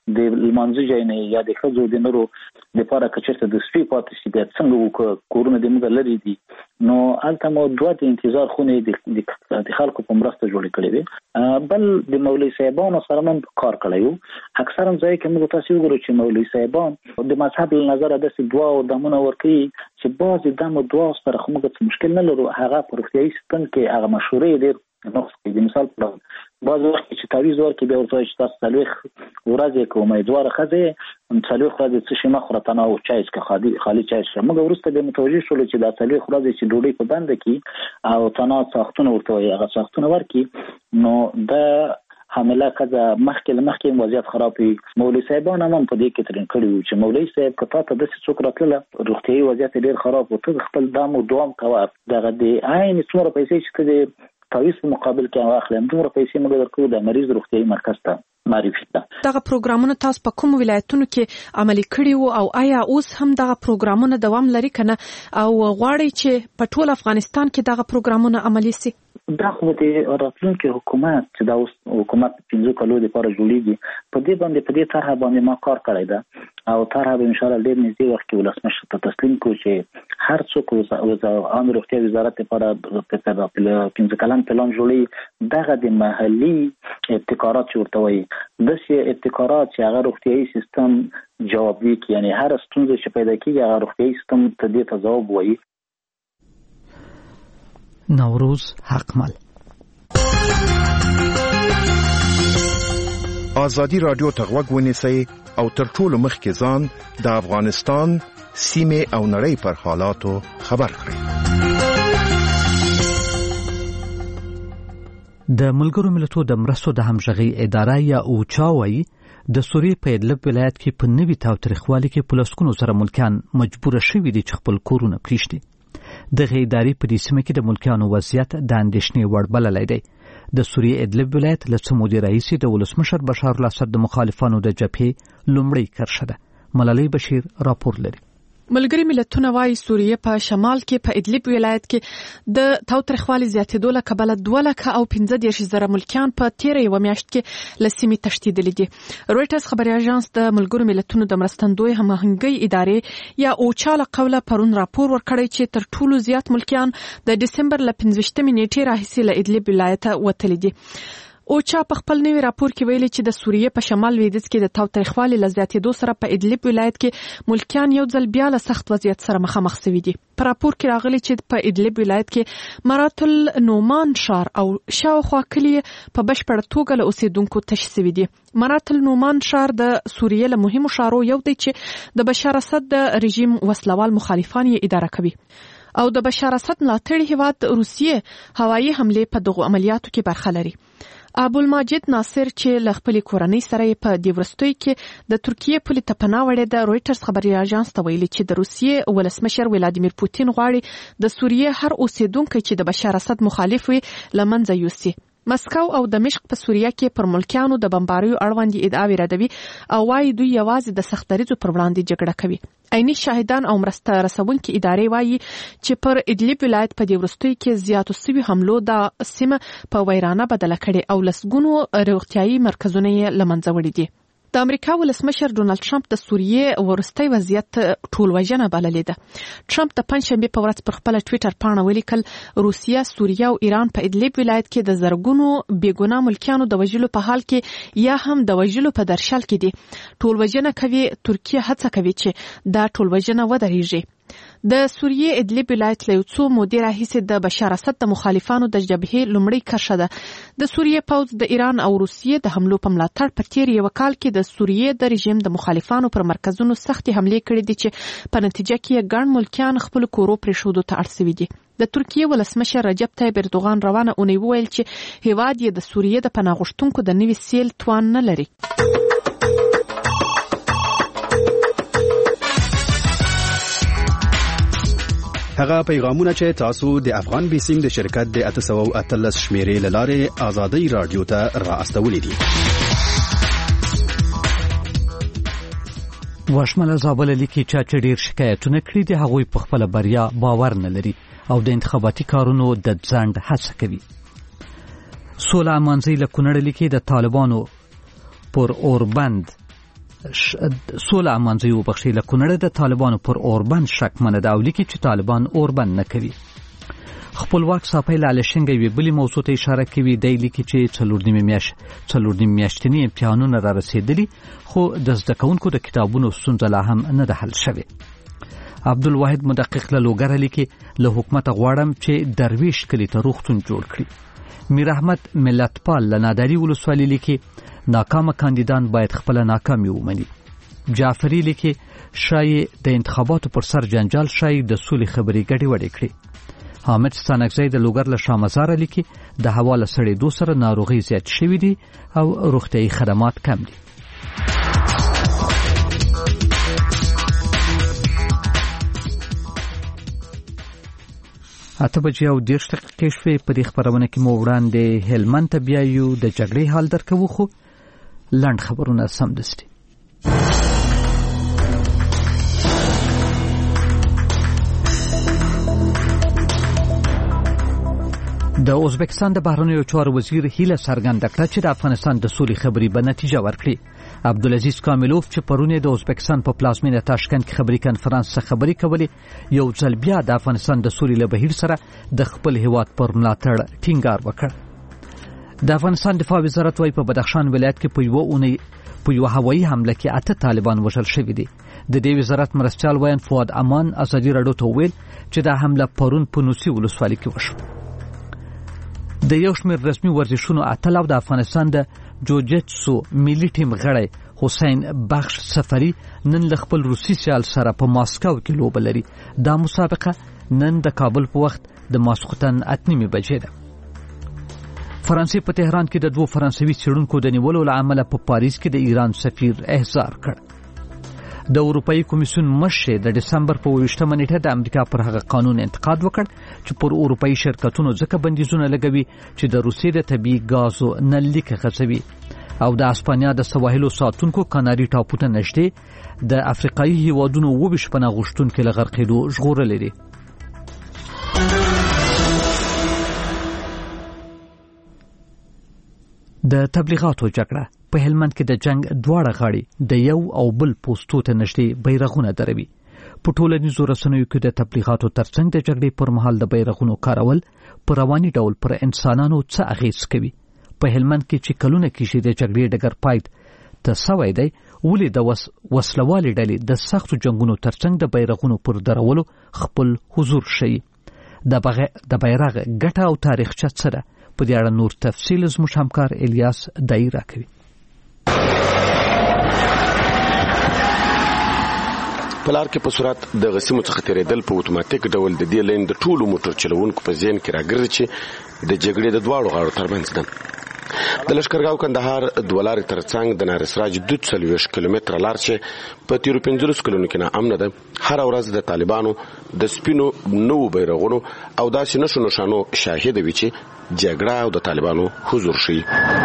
د لمانځه ځای نه یا د ښځو د نورو لپاره که چېرته د سپي پاتې شي بیا څنګه وکړو، کورونه د موږ لرې دي. نو هلته مو دوه د انتظار خونې د خلکو په مرسته جوړې کړې وې. بل د مولوي صاحبانو سره موږ کار کړی وو. اکثرا ځای کې موږ تاسو وګورو چې مولوي صاحبان د مذهب له نظره داسې دعا او دمونه ورکوي چې بعضې دم او دعا سره خو موږ څه مشکل نه لرو. هغه په روغتیایي سیستم کې هغه مشورې ډېر نقص کوي. د مثال په ډول بعض وخت چې تعویض ورکړي بیا ورته وایي چې تاسو څلوېښت ورځې که امیدواره ښځه یې څلوېښت ورځې څه شي مه خوره، تنها او چای څښه، خالي خالي چای څښه. موږ وروسته بیا متوجه شولو چې دا څلوېښت ورځې چې ډوډۍ په بنده کړي او تنها ساختونه ورته وایي هغه ساختونه ورکړي، نو د حامله ښځه مخکې له مخکې وضعیت خراب وي. مولوي صاحبان هم په دې کې ترین کړي وو چې مولوي صاحب که تا ته داسې څوک راتلله روغتیایي وضعیت ډېر خراب و، ته خپل دم او دوام کوه، دغه د عین څومره پیسې چې ته د تعویض په مقابل کې واخلې همدومره پیسې موږ درکوو د مریض روغتیایي مرکز ته معرفي ده. دغه پروګرامونه تاسو په کوم ولایتونو کې عملي کړي وو او آیا اوس هم دغه پروګرامونه دوام لري کنه او غواړي چې په ټول افغانستان کې دغه پروګرامونه عملي سي؟ دا خو د راتلونکي حکومت چې دا اوس حکومت پنځه کلو لپاره جوړیږي په دې باندې په دې طرحه باندې ما کار کړی ده او طرحه به ان شاء الله ډېر نږدې وخت کې ولسمشر ته تسلیم کړو چې هر څوک عام روغتیا وزارت لپاره پنځه کلن پلان جوړي دغه د محلي ابتکارات چې ورته وایي داسې ابتکارات چې هغه روغتیایي سیستم جوابدي کړي، یعنې هر ستونزه چې پیدا کېږي هغه روغتیایي سیستم ته دې ته ځواب وایي. نوروز حقمل. آزادی رادیو ته غوږ ونیسئ او تر ټولو مخکې ځان د افغانستان سیمې او نړۍ پر حالاتو خبر کړئ. د ملګرو ملتونو د مرستو د همغږۍ اداره یا اوچا وایي د سوریې په ادلب ولایت کې په نوي تاوتریخوالي کې په لسګونو زره ملکیان مجبور شوي دي چې خپل کورونه پرېږدي. دغه ادارې په دې سیمه کې د ملکیانو وضعیت د اندېښنې وړ بللی دی. د سوریې ادلب ولایت له څه مودې راهیسې د ولسمشر بشار الاسد د مخالفانو د جبهې لومړۍ کرښه ده. ملالۍ بشیر راپور لري. ملګري ملتونه وايي سوریه په شمال کې په ادلب ولایت کې د تاوتریخوالي زیاتېدو له کبله دوه لکه او پنځه دېرش زره ملکیان په تیره یوه میاشت کې له سیمې تښتېدلي دي. رویټرز خبري اژانس د ملګرو ملتونو د مرستندوی هماهنګۍ ادارې یا اوچا له قوله پرون راپور ورکړی چې تر ټولو زیات ملکیان د دسمبر له پنځویشتمې نیټې راهیسې له ادلب ولایت وتلي دي. اوچا په خپل نوي راپور کې ویلي چې د سوریې په شمال لویدیځ کې د تاوتریخوالي له زیاتېدو سره په ادلب ولایت کې ملکیان یو ځل بیا له سخت وضعیت سره مخامخ شوي دي. په راپور کې راغلي چې په ادلب ولایت کې مرات النومان ښار او شاوخوا کلي په بشپړه توګه له اوسېدونکو تش شوي دي. مرات النومان ښار د سوریې له مهمو ښارو یو دی چې د بشار اسد د رژیم وسلوال مخالفان یې اداره کوي او د بشار اسد ملاتړي هیواد روسیې هوایي حملې په دغو عملیاتو کې برخه لري. ابوالماجد ناصر چې له خپلې کورنۍ سره په دې وروستیو کې د ترکیې پولې ته پناه وړې ده رویټرز خبري اژانس ته ویلي چې د روسیې ولسمشر ولادیمیر پوتین غواړي د سوریې هر اوسېدونکی چې د بشار اسد مخالف وي له منځه یوسي. مسکو او دمشق په سوریه کې پر ملکیانو د بمباریو اړوند ادعاوې ردوي او وايي دوی یوازې د سخت دریځو پر وړاندې جګړه کوي. عیني شاهدان او مرسته رسونکي ادارې وايي چې پر ادلب ولایت په دې وروستیو کې زیاتو سوي حملو د سیمه په ویرانه بدله کړې او لسګونو روغتیایي مرکزونه یې له منځه وړي دي. د امریکا ولسمشر ډونالد ټرمپ د سوریې وروستی وضعیت ټولوژنه بللې ده. ټرمپ د پنځشنبې په ورځ پر خپله ټویټر پاڼه ولیکل روسیه، سوریه او ایران په ادلب ولایت کې د زرګونو بېګناه ملکیانو د وژلو په حال کې یا هم د وژلو په درشل کې دي. ټولوژنه کوي. ترکیه هڅه کوي چې دا ټولوژنه ودرېږي. د سوریې ادلب ولایت له یو څو مودې راهیسې د بشار اسد د مخالفانو د جبهې لومړۍ کرښه ده. د سوریې پوځ د ایران او روسیې د حملو په ملاتړ په تیر یو کال کې د سوریې د رژیم د مخالفانو پر مرکزونو سختې حملې کړې دي چې په نتیجه کې ګڼ ملکیان خپل کورو پرېښودو ته اړ شوي دي. د ترکیې ولسمشر رجب طیب اردوغان روانه اونۍ وویل چې هیواد یې د سوریې د پناه غوښتونکو د نوي سیل توان نه لري. هغه پیغامونه چې تاسو د افغان بیسیم د شرکت د اته سوه او اتلس شمیرې له لارې آزادۍ رادیو ته را استولي دي. واشمل زابل لیکي چې ډېر شکایتونه کړي دي هغوی په خپل بریا باور نه لري او د انتخاباتي کارونو د ځنډ هڅه کوي. سولا منځي له کونړ لیکي د طالبانو پر اوربند سوله امانځي وبخښي له کونړ د طالبانو پر اوربند شک منه دا ولیکي چې طالبان اوربند نه کوي. خپلواک صافی له لشنګي وی بلی موضوع ته اشاره کوي دی لیکي چې څلور نیمه میاش څلور نیمه میاشتنی امتحانونه را رسیدلی خو د زده کوونکو د کتابونو ستونزه لا هم نه ده حل شوه. عبدالواحد مدقق له لوګر لیکي له حکومت غواړم چې درویش کلی ته روغتون جوړ کړي. میر احمد ملتپال له نادری ولسوالۍ لیکي ناکامه کاندیدان باید خپل ناکامي ومني. جعفری لیکي شای د انتخاباتو پر سر جنجال شای د سولې خبرې ګډې وډې کړي. حامد ستانکزی د لوګر له شامزار لیکي د هوا له سړېدو سره ناروغي زیات شوي دي او روغتیايي خدمات کم دي. اته بجې او دېرش دقیقې شوې. په دې خپرونه کې مو وړاندې هلمند ته بیایو د جګړې حال درکوو خو لنډ خبرونه سمدستي. د ازبکستان د بهرنیو چارو وزیر هیله څرګنده کړه چې د افغانستان د سولې خبرې به نتیجه ورکړي. عبدالعزیز کاملوف چې پرونه د ازبکستان په پلازمینه تاشکند کې خبري کانفرنس څخه خبري کولې یو ځل بیا د افغانستان د سولې له بهیر سره د خپل هیواد پر ملاتړ ټینګار وکړ. د افغانستان دفاع وزارت وايي په بدخشان ولایت کې په یو اونۍ په یو هوایي حمله کې اته طالبان وژل شوي دي. د دې وزارت مرستیال وایي فؤاد امان ازادي راډیو ته ویل چې دا حمله پرون په نوسی ولسوالۍ کې وشوه. د یو شمېر رسمي ورزشونو اتلو د افغانستان د جوجیتسو ملي ټیم غړی حسین بخش سفری نن له خپل روسي سیال سره په ماسکو کې لوبه لري. دا مسابقه نن د کابل په وخت د ماسخوتن اتنیمې بجې ده. فرانسې په تهران کې د دوه فرانسوي څېړونکو د نیولو له امله په پاریس کې د ایران سفیر احضار کړ. د اروپאי کمیسیون مشر د دسمبر په ویشتمه نیټه د امریکا پر هغه قانون انتقاد وکړ چې پر اروپאי شرکتونو ځکه بندیزونه لګوي چې د روسیې د طبي غازو نل لیک غځوي او د اسپانیا د سواحلو ساتونکو کاناري ټاپو ته نږدې د افریقایي هیوادونو وبش پناه غوښتونکو له غرقېدو ژغورلې دي. د تبلیغاتو جګړه په هلمند کې د جنگ دواړه غاړي د یو او بل پوسټو ته نږدې بیرغونه دروي. په ټولنیزو رسنیو کې د تبلیغاتو ترڅنګ د جګړې پر مهال د بیرغونو کارول په رواني ډول پر انسانانو څه اغیز کوي. په هلمند کې چې کلونه کېږي د جګړې ډګر پای ته سوی دی ولې د وسلوالې ډلې د سختو جنگونو ترڅنګ د بیرغونو پر درولو خپل حضور شي. د بیرغ ګټه او تاریخچه څه ده؟ په دې اړه نور تفصیل زموږ همکار الیاس دای راکوي. پلار کې په صورت د غسیمو څخه تیرېدل په اتوماتیک ډول د دې لین د ټولو موټر چلوونکو په ذهن کې راګرځي چې د جګړې د دواړو غاړو ترمنځ ده. د لشکرګاو کندهار دوه لارې ترڅنګ د نارسراج دوه څلوېښت کیلومتره لار چې په تیرو پنځلسو کلونو کې ناامنه ده هر ورځ د طالبانو د سپینو نوو بیرغونو او داسې نشو نشانو شاهد وي چې جګړه او د طالبانو حضور شي.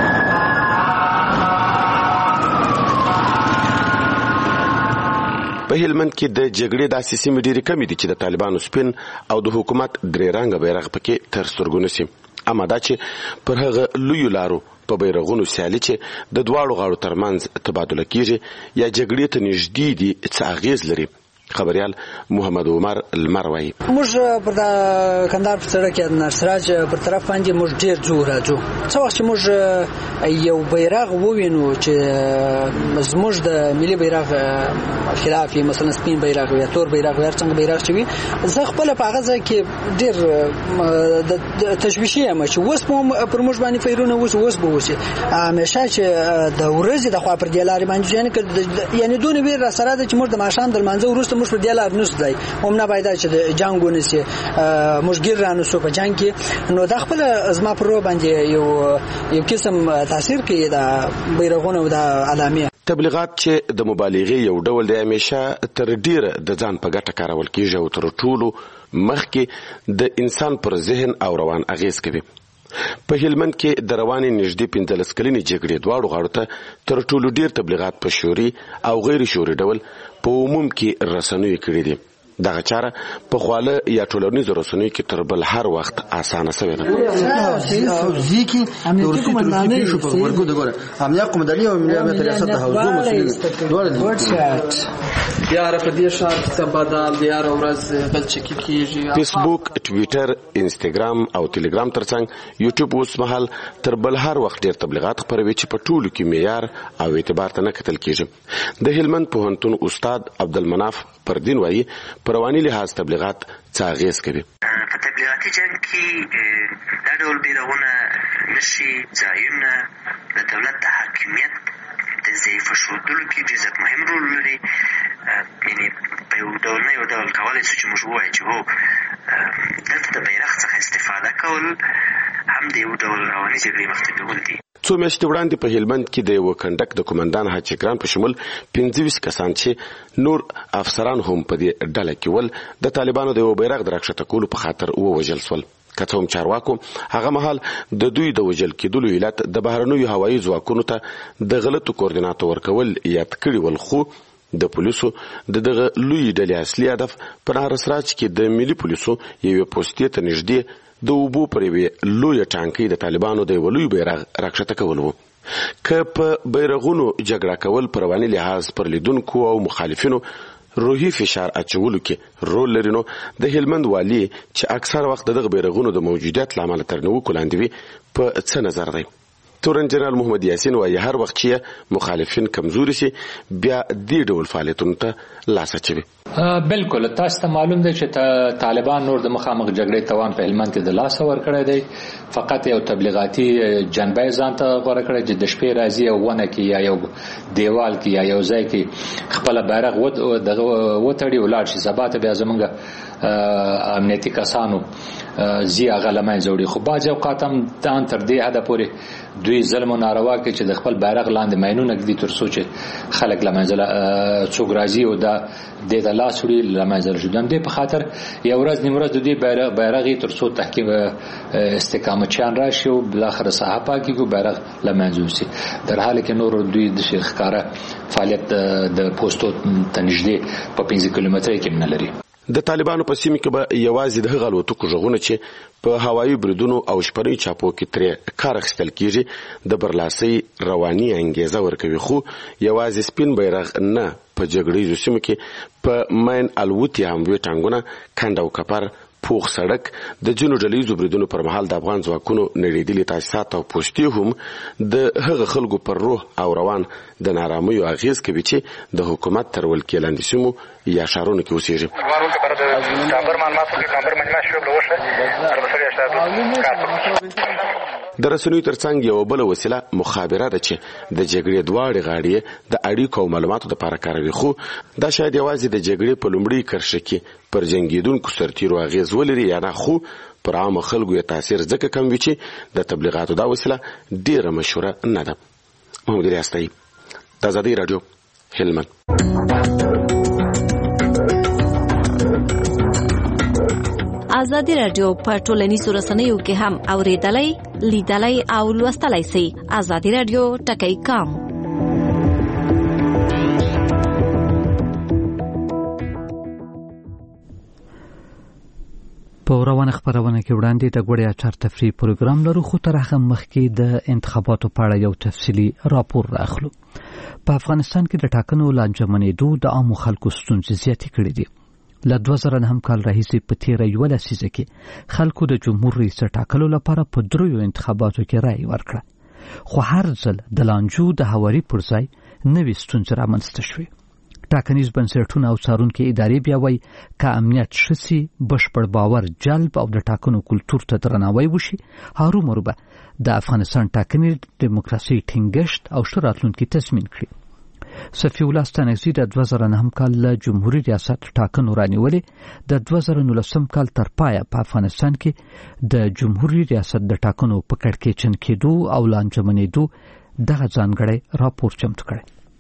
په هلمند کې د جګړې داسې سیمې ډېرې کمې دي چې د طالبانو سپین او د حکومت درې رنګه بیرغ پکې تر سترګو نشي. اما دا چې پر هغه لویو لارو په بیرغونو سیالي چې د دواړو غاړو ترمنځ تبادله کیږي یا جګړې ته نږدې دي څه اغیز لري. خبريال محمد عمر المروي موږ پر د کندهار په سړک کې نرسراج پر طرف باندې موږ ډیر جوړ راځو. څو وخت چې موږ یو بیرغ ووینو چې زموږ د ملي بیرغ خلاف مثلا سپین بیرغ یا تور بیرغ یا څنګه بیرغ چې وي زه خپل په هغه ځای کې ډیر د تشویشي یم چې اوس پر موږ باندې فیرونه اوس اوس به وشي همیشه چې د ورځې د خوا پر دی لارې باندې یعنی دونه ویر سره د چې موږ د ماشام د منځو وروسته موږ په دی لار نوس دی هم نه باید چې د جنگونه سي موږ ګیر رانو سو په جنگ کې نو د خپل ازما پر باندې یو یو قسم تاثیر کوي د بیرغونو او د علامه تبلیغات چې د مبالغې یو ډول دی همیشه تر ډیره د ځان په ګټه کارول کیږي او تر ټولو مخکې د انسان پر ذهن او روان اغیز کوي. په هلمند کې د روانې نږدې پنځلس کلنې جګړې دواړو غاړو ته تر ټولو ډیر تبلیغات په شوري او غیر شوري ډول په عموم کې رسنیو کړي دي. دغه چاره په خواله یا ټولنیزو رسنیو کې تر بل هر وخت اسانه شوې ده. ځکه امنیتي قومندانۍ په ورګو دغه امنیت قومندانۍ او امنیت ریاست د حوزو مسؤلین دوه دي. یاره په دې شهر کې تبادل د یاره ورځ بل چکی کیږي. فیسبوک، ټویټر، انستګرام او ټلګرام ترڅنګ یوټیوب اوس مهال تر بل هر وخت ډیر تبلیغات خپروي چې په ټولو کې معیار او اعتبار ته نه کتل کیږي. د هلمند پوهنتون استاد عبدالمناف پردین وایي په رواني لحاظ تبلیغات څه اغیز کوي. په تبلیغاتي جنګ کې دا ډول بیرغونه نشي ځایونه د دولت د حاکمیت د ضعیف ښودلو کې ډېر مهم رول لري. یعنې په یو ډول نه یو ډول کولی شو چې موږ ووایو چې هو دلته د بیرغ څخه استفاده کول هم د یو ډول رواني جګړې مخته بیول دي. څو میاشتې وړاندې په هلمند کې د یو کنډک د قومندان حاجي ګران په شمول پنځه ویشت کسان چې نور افسران هم په دې ډله کې ول د طالبانو د یو بیرغ د راښکته کولو په خاطر ووژل شول. که څه هم چارواکو هغه مهال د دوی د وژل کېدلو علت د بهرنیو هوایي ځواکونو ته د غلطو کوردیناتو ورکول یاد کړي ول، خو د پولیسو د دغه لوی ډلې اصلي هدف په نهرسراج کې د ملي پولیسو یوې پوستې ته نږدې د اوبو پر یوې لویه ټانکۍ د طالبانو د یوه لوی بیرغ راښکته کول و. که په بیرغونو جګړه کول په رواني لحاظ پر لیدونکو او مخالفینو روحي فشار اچولو کې رول لري، نو د هلمند والي چې اکثر وخت دغه بیرغونو د موجودیت له امله تر نیوکو لاندې وي په څه نظر دی؟ تورن جنرال محمد یاسین وایي هر وخت چې مخالفین کمزوري شي بیا دې ډول فعالیتونو ته لاس اچوي. بالکل تاسو ته معلوم دی چې طالبان نور د مخامخ جګړې توان په هلمند کې د لاس ورکړی دی. فقط یو تبلیغاتي جنبه ځان ته غوړه کړی چې د شپې راځي او ونه کې یا یو دیوال کې یا یو ځای کې خپل بیرغ وتړي ولاړ شي، سبا ته بیا زمونږ امنیتي کسانو زی هغه له منځه وړي. خو بعضې اوقات هم تان تر دې حده پورې دوی ظلم و ناروا کوي چې د خپل بیرغ لاندې ماینونه ږدي تر څو چې خلک له منځه څوک راځي او دا دې ته لاس وړي له منځه شي. د همدې په خاطر یو ورځ نیمه ورځ د دوی بیرغ یې تر څو تحکیم استقامتچیان راشي او بالاخره ساحه پاکي کو بیرغ له منځه وځي، در حاله کې نور دوی د ښکاره فعالیت د پوسټو ته نږدې په پنځه کیلومتره کې نه لري. د طالبانو په سیمه کې به یوازې د هغه الوتکو غږونه چې په هوایي بریدونو او شپنۍ چاپو کې ترې کار اخیستل کیږي د برلاسۍ رواني انګیزه ورکوي، خو یوازې سپین بیرغ نه، په جګړیزو سیمو کې په ماین الوتي هم وي ټانګونه، کند او کپر، پوخ سړک د جنو ډلیزو بریدونو پر مهال د افغان ځواکونو نړیدلي تاسیسات او پوستې هم د هغه خلکو پر روح او روان د نارامیو اغیز کوي چې د حکومت تر ولکې لاندې سیمو یا ښارونو کې اوسېږي. د رسنیو ترڅنګ یو بل وسیله مخابره ده چې د جګړې دواړې غاړې د اړیکو او معلوماتو لپاره کاروي، خو دا شاید یوازې د جګړې په لومړي کرښه کې پر جنگیدونکو سرتیرو اغیز ولري یا نه، خو پر عامه خلکو یې تاثیر ځکه کم وي چې د تبلیغاتو دا وسیله ډیره مشهوره نه ده. محمد ریاستي، د آزادۍ رادیو، هلمند. آزادی رادیو په ټولنیزو رسنیو کې هم اوریدلای، لیدلای او لوستلای شئ. آزادی رادیو ټکی کام. په روانه خبرونه کې وړاندې د ګوړې اچار تفریح پروګرام لرو، خو تر هغه مخکې د انتخاباتو په اړه یو تفصیلي راپور راخلو. په افغانستان کې د ټاکنو لانجمنېدو د عامو خلکو ستونزې زیاتې کړې دي. له دوه زره نهم کال راهیسې په تیره یوه لسیزه کې خلکو د جمهور رئیس ټاکلو لپاره په دریو انتخاباتو کې رایې ورکړه، خو هر ځل د لانجو د هواري پر ځای نوې ستونزې رامنځته شوې. ټاکنیز بنسټونه او څارونکي ادارې بیا وایي که امنیت ښه سي، بشپړ باور جلب او د ټاکنو کلتور ته درناوی وشي، هرومرو به د افغانستان ټاکنې دیموکراسي ټینګښت او ښه راتلونکي تضمین کړي. صفي الله ستانکزي د دوه زره نهم کال له جمهوري ریاست ټاکنو رانیولې. د دوه زره نولسم کال تر پایه په افغانستان کې د جمهوري ریاست د ټاکنو په کړکېچن کېدو او لانجمنېدو دغه ځانګړی راپور چمتو کړی.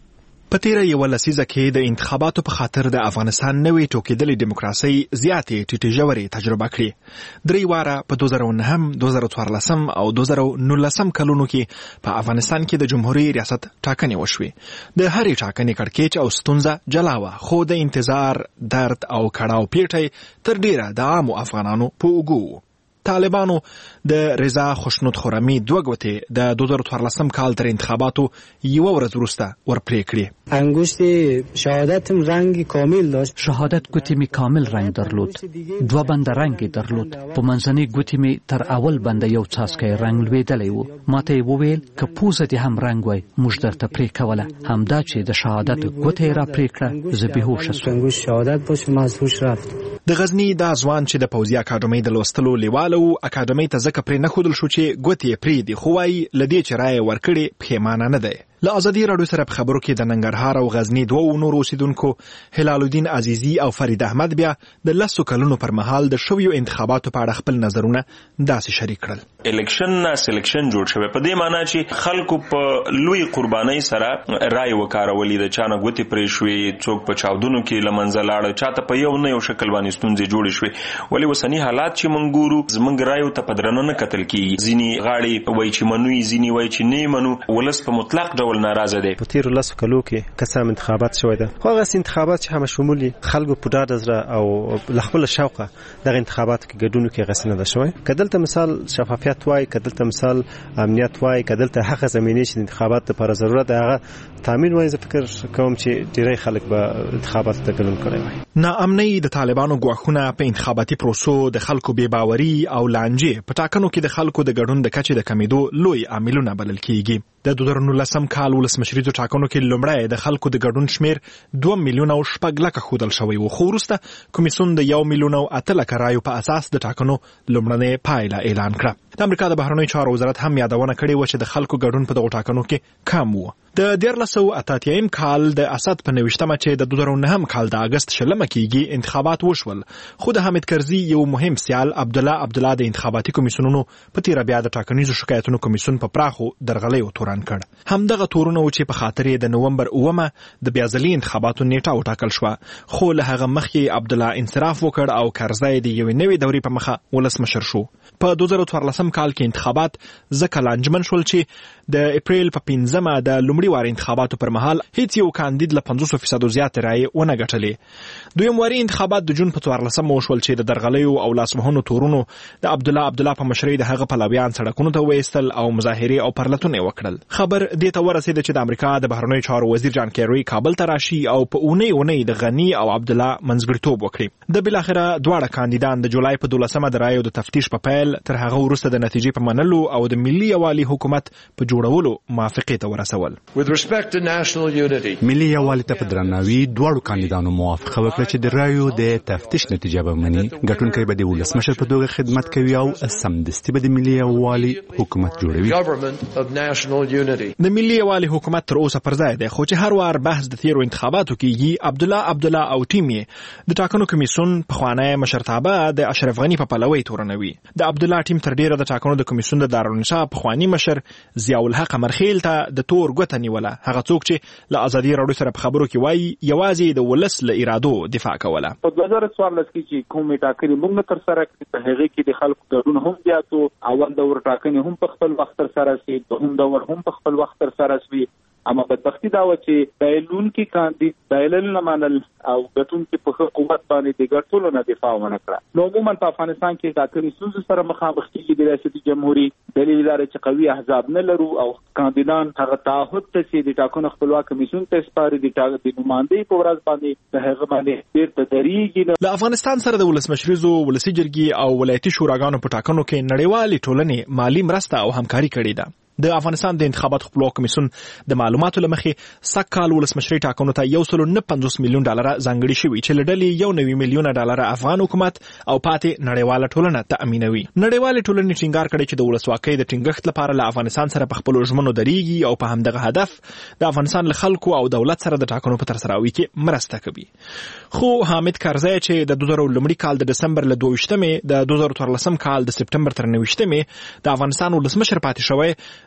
په تیره یوه لسیزه کې د انتخاباتو په خاطر د افغانستان نوې ټوکېدلې دیموکراسۍ زیاتې ټیټې ژورې تجربه کړې. درې واره په دوه زره نهم، دوه زره څوارلسم او دوه زره نولسم کلونو کې په افغانستان کې د جمهوریت ریاست ټاکنې وشوې. د هرې ټاکنې کړکېچ او ستونزه جلا وه، خو د انتظار، درد او کړاو پیټی تر ډیره د عامو افغانانو په اوږو و. طالبانو د رضا خوشنود خرمي دوه ګوتې د دوه زره څوارلسم کال تر انتخاباتو یوه ورځ وروسته ورپرې کړې. انگشت شهادتم رنگ کامل داشت. شهادت ګوتې می کامل رنگ درلود. دوه بنده رنگ درلود. په منځنۍ ګوتې می تر اول بنده یو څاڅکی رنگ لوېدلی و. ماته یې وویل که پوزه دې هم رنگ وای موږ درته پرې کوله. همدا چې د شهادت ګوتې را پرې کړه زه بېهوشه سوم. شهادت باشه ما از هوش رفت. د غزني دا ځوان چې د پوځي اکاډمۍ د لوستلو لیواله و، اکاډمۍ ته ځکه پرې نه ښودل شو چې ګوتې یې پرېږدي، خو وایي له دې چې رایې ورکړې پښیمانه نه دی. له ازادي راډیو سره په خبرو کې د ننګرهار او غزني دوه نورو اوسیدونکو هلال الدین عزیزي او فرید احمد بیا د لسو کلونو پر مهال د شویو انتخاباتو په اړه خپل نظرونه داسې شریک کړل. الیکشن نه سلیکشن جوړ شوی په دې معنی چې خلکو په لوی قربانۍ سره رای وکارولې، د چانه ګوتې پرې شوې، څوک په چاودنو کې له منځه لاړ، چاته په یو نه یو شکل باندې ستونزې جوړې شوې. ولې اوسني حالات چې موږ ګورو زموږ رایو ته په درنه نه کتل کېږي. ځینې غاړې وایي چې منوي، ځینې وایي چې نه منو. ولس په مطلق ډول ناراضه دی. په تیرو لسو کلو کې قسم انتخابات شوی ده، خو هغه انتخابات چې هم شمولي خلکو په ډاډ زړه او له خپل شوقه دغه انتخاباتو کې ګډون کې غسنه ده شوی. کدلته مثال شفافیت وای، کدلته مثال امنیت وای، کدلته حق زمینه چې انتخابات لپاره ضرورت ده هغه تامین وای. زه فکر کوم چې ډیری خلک به انتخاباتو ته ګډون کړي وای. ناامنۍ د طالبانو ګواښونه په انتخاباتي پروسو، د خلکو بې باوري او لانجې په ټاکنو کې د خلکو د ګډون د کچې د کمیدو لوی عاملونه بلل کېږي. د دوه زره نولسم کال ولسمشریزو ټاکنو کې لومړی د خلکو د ګډون شمیر دوه میلیونه او شپږ لکه ښودل شوی و، خو وروسته کمیسیون د یو میلیون او اته لکه رایو په اساس د ټاکنو لومړنۍ پایله اعلان کړه. د امریکا د بهرنیو چارو وزارت هم یادونه کړې وه چې د خلکو ګډون په دغو ټاکنو کې کم و. د دیارلس سوه اته اتیایم کال د اسد په نوښتمه چې د دوه زره نهم کال د اګست شلمه کېږي انتخابات وشول، خو د حامد کرزي یو مهم سیال عبدالله عبدالله د انتخاباتي کمیسیونونو په تیره بیا د ټاکنیزو شکایتونو کمیسیون په پراخو درغلیو تورن کړ. همدغه تورونه و چې په خاطر د نومبر اومه د بیازلي انتخاباتو نیټه وټاکل شوه، خو له هغه مخکې عبدالله انصراف وکړ او کرزی د یوې نوې دورې په مخه ولسمشر شو. په دوه زره څوارلسم کال کې انتخابات ځکه لانجمن شول چې د اپریل په پنځمه د لومړي وار انتخاباتو پر مهال هیڅ یو کاندید له پنځوس فیصدو زیاتې رایې ونه ګټلې. دویم واري انتخابات د جون په څوارلسمه وشول چې د درغلیو او لاسوهنو تورونو د عبدالله عبدالله په مشرۍ د هغه پلویان سړکونو ته وایستل او مظاهرې او پرلتونه یې وکړل. خبر دې ته ورسېده چې د امریکا د بهرنیو چارو وزیر جان کیری کابل ته راشي او په اونۍ اونۍ د غني او عبدالله منځګړیتوب وکړي. د بالاخره دواړه کاندیدان د جولای په دولسمه د رایو د تفتیش په پیل تر هغه وروسته د نتیجې په منلو او د ملي یووالي حکومت په جوړولو موافقې ته ورسول. ملي یووالي ته په درناوي دواړو کاندیدانو موافقه وکړه چې د رایو د تفتیش نتیجه به مني، ګټونکی به د ولسمشر په توګه خدمت کوي او سمدستي به د ملي یووالي حکومت جوړوي. د ملي یووالي حکومت تر اوسه پر ځای دی، خو چې هر وار بحث د تیرو انتخاباتو کېږي عبدالله عبدالله او ټیم یې د ټاکنو کمیسیون پخوانی مشرتابه د اشرف غني په پلوۍ تورنوي. د عبدالله ټیم تر ډیره د ټاکنو د کمیسیون د دارالانشا پخوانی مشر ضیاء الحق مرخیل ته د تور ګوته نیوله، هغه څوک چې له ازادي راډیو سره په خبرو کې وایي یوازې د ولس له ارادو دفاع کوله. په دوه زره څوارلس کې چې کومې ټاکنې موږ تر سره کړې په هغې کې د خلکو ګډون هم زیات و. اول دور ټاکنې هم په خپل وخت تر سره شي، دوهم دور هم په خپل وخت تر سره شي. اما بدبختي دا و چې دایلونکي کاندید دایلل نه منل او ګټونکي په قوت باندې د ګټلو نه دفاع ونه کړه. نو عموما په افغانستان کې ټاکنې ستونزو سره مخامخ کېږي د ریاستي جمهوریت. دلیل دا چې قوي احزاب نه لرو او کاندیدان هغه تعهد ته چې د ټاکنو خپلواک کمیسیون ته سپاري د نمایندګۍ په ورځ باندې د هغه باندې بیرته درېږي. له افغانستان سره د ولسمشریزو ولسي جرګې او ولایتي شوراګانو په ټاکنو کې نړیوالې ټولنې مالي مرسته او همکاري کړې ده. د افغانستان د انتخاباتو خپلواک کمیسیون د معلوماتو لمخې سږ کال ولسمشري ټاکنو ته یو سل نه پنځوس میلیون ډالره ځانګړي شوي چې له ډلې یو نوي میلیونه ډالره افغان حکومت او پاتې نړیواله ټولنه تأمینوي. نړیوالې ټولنې ټینګار کړی چې د ولسواکۍ د ټینګښت لپاره له افغانستان سره په خپلو ژمنو درېږي او په همدغه هدف د افغانستان له خلکو او دولت سره د ټاکنو په ترسراوي کې مرسته کوي. خو حامد کرزی چې د دوه زره لومړي کال د دسمبر له دوه ویشتمې د دوه زره څوارلسم کال د سپټمبر تر نهه ویشتمې د افغانستان ولسمشر پاتې شوی،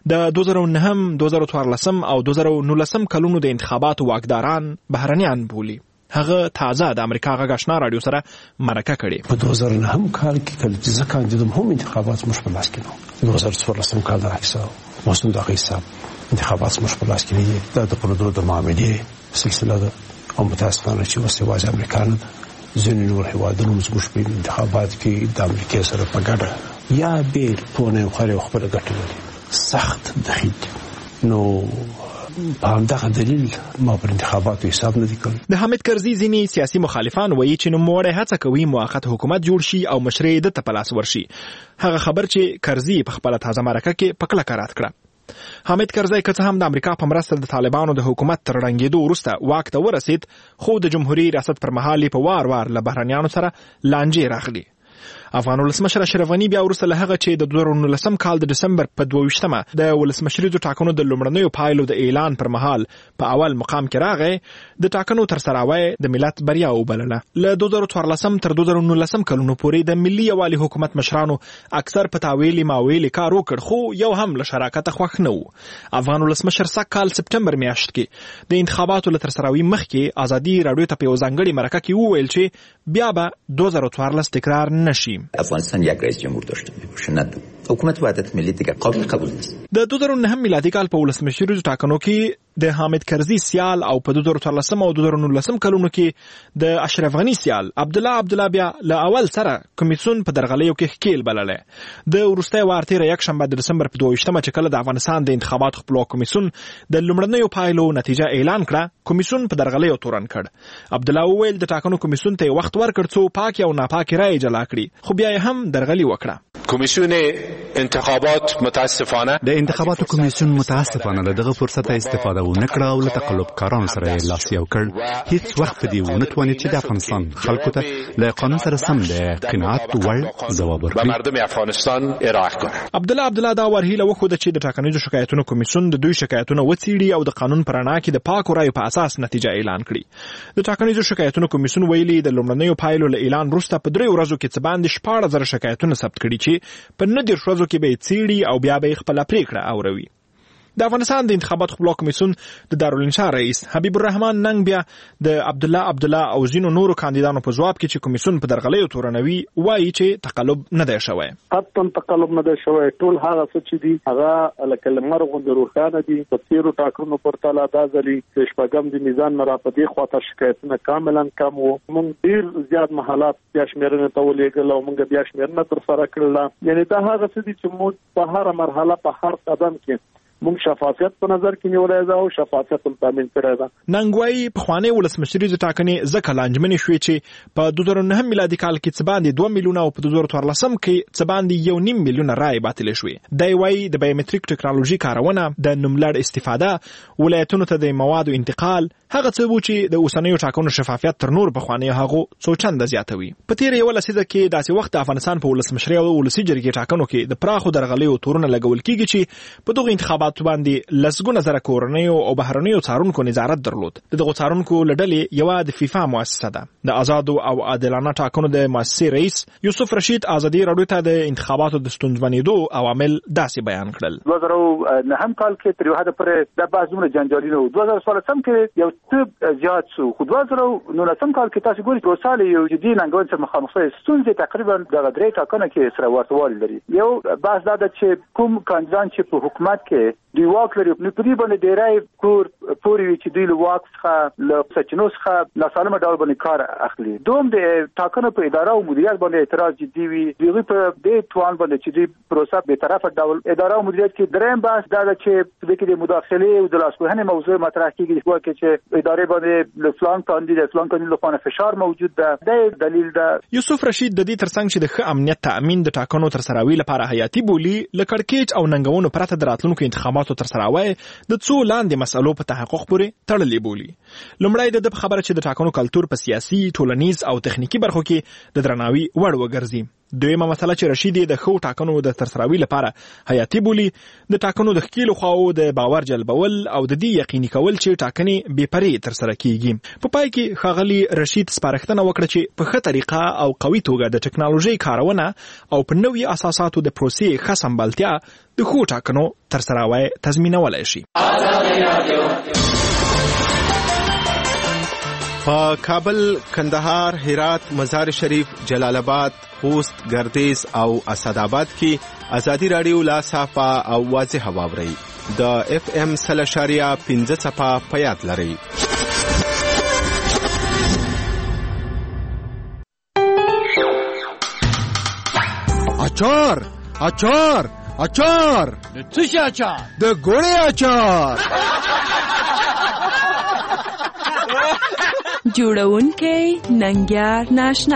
د دوه زره نهم دوه زره څوارلسم او دوه زره نولسم کلونو د انتخاباتو واکداران بهرنیان بولي. هغه تازه د امریکا غږ آشنا رادیو سره مرکه کړې. په دوه زره نهم کال کې کله چې زه کاندیدم هم انتخابات موږ په لاس کې نو. دوه زره څوارلسم کال د حساب مسعود اغا حساب انتخابات موږ په لاس کې نه دي. د پردو د معاملې سلسله ده او متاسفانه چې اوس یوازې امریکا نه ځینې نور هېوادونه زموږ په انتخابات کې د امریکا سره په ګډه یا بېل پونه خوري خپله ګټه لري. سخت دخیل نو په همدغه دلیل ما پر انتخاباتو حساب نه دی کړی. د حامد کرزي ځینې سیاسي مخالفان وایي چې نوموړی هڅه کوي موقت حکومت جوړ شي او مشرۍ د ته په لاس ورشي. هغه خبر چې کرزي په خپله تازه مرکه کې په کلکه رد کړه. حامد کرزی که څه هم د امریکا په مرسته د طالبانو د حکومت تر ړنګېدو وروسته واک ته ورسید، خو د جمهوري ریاست پر مهال په وار وار له بهرنیانو سره لانجې راغلي. افغان ولسمشر اشرف غني بیا وروسته له هغه چې د دوه زره نولسم کال د ډسمبر په دوه ویشتمه د ولسمشریزو ټاکنو د لومړنیو پایلو د اعلان پر مهال په اول مقام کې راغی، د ټاکنو ترسراوی د ملت بریا وبلله. له دوه زره څوارلسم تر دوه زره نولسم کلونو پورې د ملي یووالي حکومت مشرانو اکثر په تاویلي ماویلي کار وکړ، خو یو هم له شراکته خوښ نه و. افغان ولسمشر سږ کال سپټمبر میاشت کې د انتخاباتو له ترسراوي مخکې ازادي راډیو ته په یو ځانګړې مرکه کې وویل چې بیا به دوه زره څوارلس تکرار نشي. افغانستان یک رئیس جمهور داشته میباشه، نه دو. حکومت وحدت ملی دیگه قابل قبول نیست. د دوه زره نهم میلادي کال په ولسمشریزو ټاکنو کې د حامد کرزي سیال او په دوه زره څوارلسم او دوه زره نولسم کلونو کې د اشرف غني سیال عبدالله عبدالله بیا له اول سره کمیسیون په درغلیو کې ښکیل بللی. د وروستۍ وار تېره یکشنبه د ډسمبر په دوه ویشتمه چې کله د افغانستان د انتخاباتو خپلواک کمیسیون د لومړنیو پایلو نتیجه اعلان کړه، کمیسیون په درغلیو تورن کړ. عبدالله وویل د ټاکنو کمیسیون ته وخت ورکړ څو پاکې او ناپاکې رایې جلا کړي، خو بیا یې هم درغلي وکړه. کمیسیون انتخابات متاسفانه د انتخاباتو کمیسیون متاسفانه له دغه فرصت استفاده ونه کړه او له تقلبکارانو سره یې لاس یو کړ. هیڅ وخت په دې ونه توانید چې د افغانستان خلکو ته له قانون سره سم د قناعت وړ ځواب ورکړي به مردم افغانستان ارائه کړي. عبدالله عبدالله دا ورهیله وښوده چې د ټاکنیزو شکایتونو کمیسیون د دوی شکایتونه وڅېړي او د قانون په رڼا کې د پاکو رایو په اساس نتیجه اعلان کړي. د ټاکنیزو شکایتونو کمیسیون ویلي د لومړنیو پایلو له اعلان وروسته په درې ورځو کې څه باندې شپاړس زره شکایتونه ثبت کړي چې په نه دېرش ورځو کې به یې څېړي او بیا به یې خپله پرېکړه اوروي. د افغانستان د انتخاباتو خپلواک کمیسیون د دارالانشا رئیس حبیب الرحمن ننګ بیا د عبدالله عبدالله او ځینو نورو کاندیدانو په ځواب کې چې کمیسیون په درغلیو تورنوي وایي چې تقلب نه دی شوی. قطعا تقلب نه دی شوی. ټول هغه څه چې دي هغه لکه لمر غوندې روښانه دي. په تېرو ټاکنو پرتله دا ځلې د شپږم د میزان نه را په دې خواته شکایتونه کاملا کم وو. موږ ډېر زیات محالات بیا شمېرنې ته ولېږل او موږ بیا شمېرنه ترسره کړله. یعنې دا هغه څه دي چې موږ په هره مرحله په هر قدم کې موږ شفافیت په نظر کې نیولای دا او شفافیت هم تامین کړی دا. ننګ وایي پخوانۍ ولسمشریزو ټاکنې ځکه لانجمنې شوې چې په دوه زره نهم میلادي کال کې څه باندې دوه میلیونه او په دوه زره څوارلسم کې څه باندې یو نیم میلیونه رایې باطلې شوې. دی وایي د بایومتریک ټکنالوژي کارونه، د نوملړ استفاده، ولایتونو ته د موادو انتقال هغه څه و چې د اوسنیو ټاکنو شفافیت تر نور پخوانیو هغو څو چنده زیاتوي. په تېره یوه لسیزه کې داسې وخت د افغانستان په ولسمشرۍ او ولسي جرګې ټاکنو کې د پراخو درغلیو تورونه لګول کېږي چې په دغو انتخاباتو باندې لسګونه زره کورنیو او بهرنیو څارونکو نظارت درلود. د دغو څارونکو له ډلې یوه د فیفا مؤسسه ده. د آزادو او عادلانه ټاکنو د مؤسسې رئیس یوسف رشید ازادي راډیو ته د انتخاباتو د ستونزمنېدو عوامل داسې بیان کړل. دوه زره نهم کال کې تر یو حده پورې دا بحث دومره جنجالي نه و. دوه زره څوارلسم کې یو څه زیات شو، خو دوه زره نولسم کال کې تاسو ګورئ پروسه له یو جدي ننګونې سره مخامخ شوې. ستونزې تقریبا دغه درې ټاکنو کې سره ورته والی لري. یو بحث دا ده چې کوم کاندیدان چې په حکومت کې دوی واک لري نو په دې باندې ډېری کور پورې وي چې دوی له واک څخه له سرچینو څخه ناسالمه ډول باندې کار اخلي. دوم د ټاکنو په اداره او مدیریت باندې اعتراض جدي وي. دوی په دې توان باندې چې دوی پروسه به طرفه ډول اداره او مدیریت کې درېم بحث دا ده چې په دې کې د مداخلې او د لاسوهنې موضوع مطرح کېږي چې ادارې باندې له فلان کاندید فلان کاندید لخوا فشار موجود ده. دا دلیل ده. یوسف رشید د دې ترڅنګ چې د ښه امنیت تأمین د ټاکنو ترسراوي لپاره حیاتي بولي، له کړکېچ او ننګونو پرته د راتلونکو انتخاباتو ترسراوی د څو لاندې مسئلو په تحقق پورې تړلې بولي. لومړی د خبره چې د ټاکنو کلتور په سیاسي، ټولنیز او تخنیکی برخو کې د درناوي وړ وګرځي. دویمه مسله چې رشید د خو ټاکنو د ترسروي لپاره حیاتي بولی د ټاکنو د خکیلو خواو د باور جلبول او د دې یقیني کول چې ټاکنې بې پرې ترسره کیږي. په پای کې ښاغلي رشید سپارښتنه وکړه چې په ښه طریقه او قوي توګه د ټکنالوژي کارونه او په نوي اساساتو د پروسې ښه سمبالتیا د خو ټاکنو ترسراوی تضمینولی شي. په کابل، کندهار، هرات، مزار شریف، جلال آباد، خوست، گردیز او اسداباد کې ازادي رادیو لا صافه او واضح واوري. د اف ام سل اشاریه پنځه صفه په یاد لري. اچار اچار اچار د څه اچار؟ د ګوړې اچار. جوړونکی ننګیار ناشنا.